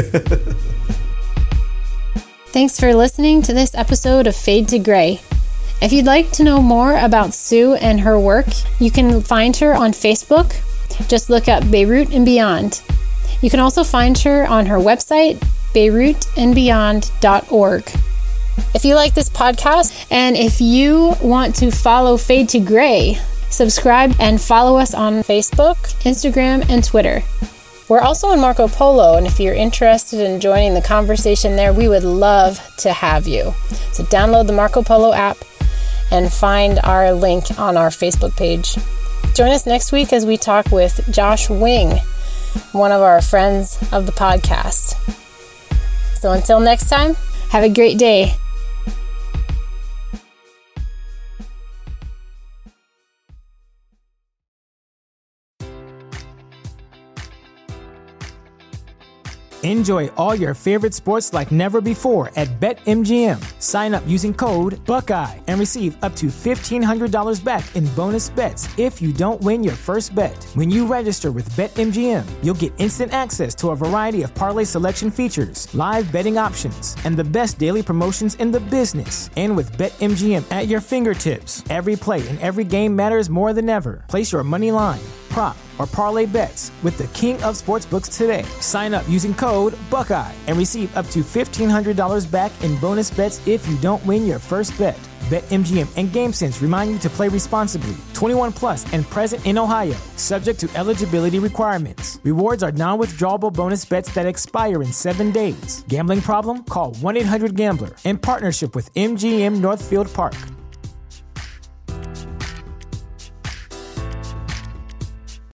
Thanks for listening to this episode of Fade to Gray. If you'd like to know more about Sue and her work, you can find her on Facebook. Just look up Beirut and Beyond. You can also find her on her website, beirutandbeyond.org. If you like this podcast, and if you want to follow Fade to Gray, subscribe and follow us on Facebook, Instagram, and Twitter. We're also on Marco Polo, and if you're interested in joining the conversation there, we would love to have you. So download the Marco Polo app and find our link on our Facebook page. Join us next week as we talk with Josh Wing, one of our friends of the podcast. So until next time, have a great day. Enjoy all your favorite sports like never before at BetMGM. Sign up using code Buckeye and receive up to $1,500 back in bonus bets if you don't win your first bet. When you register with BetMGM, you'll get instant access to a variety of parlay selection features, live betting options, and the best daily promotions in the business. And with BetMGM at your fingertips, every play and every game matters more than ever. Place your money line, prop, or parlay bets with the king of sportsbooks today. Sign up using code Buckeye and receive up to $1,500 back in bonus bets if you don't win your first bet. BetMGM and GameSense remind you to play responsibly. 21 plus and present in Ohio, subject to eligibility requirements. Rewards are non-withdrawable bonus bets that expire in 7 days. Gambling problem? Call 1-800-GAMBLER in partnership with MGM Northfield Park.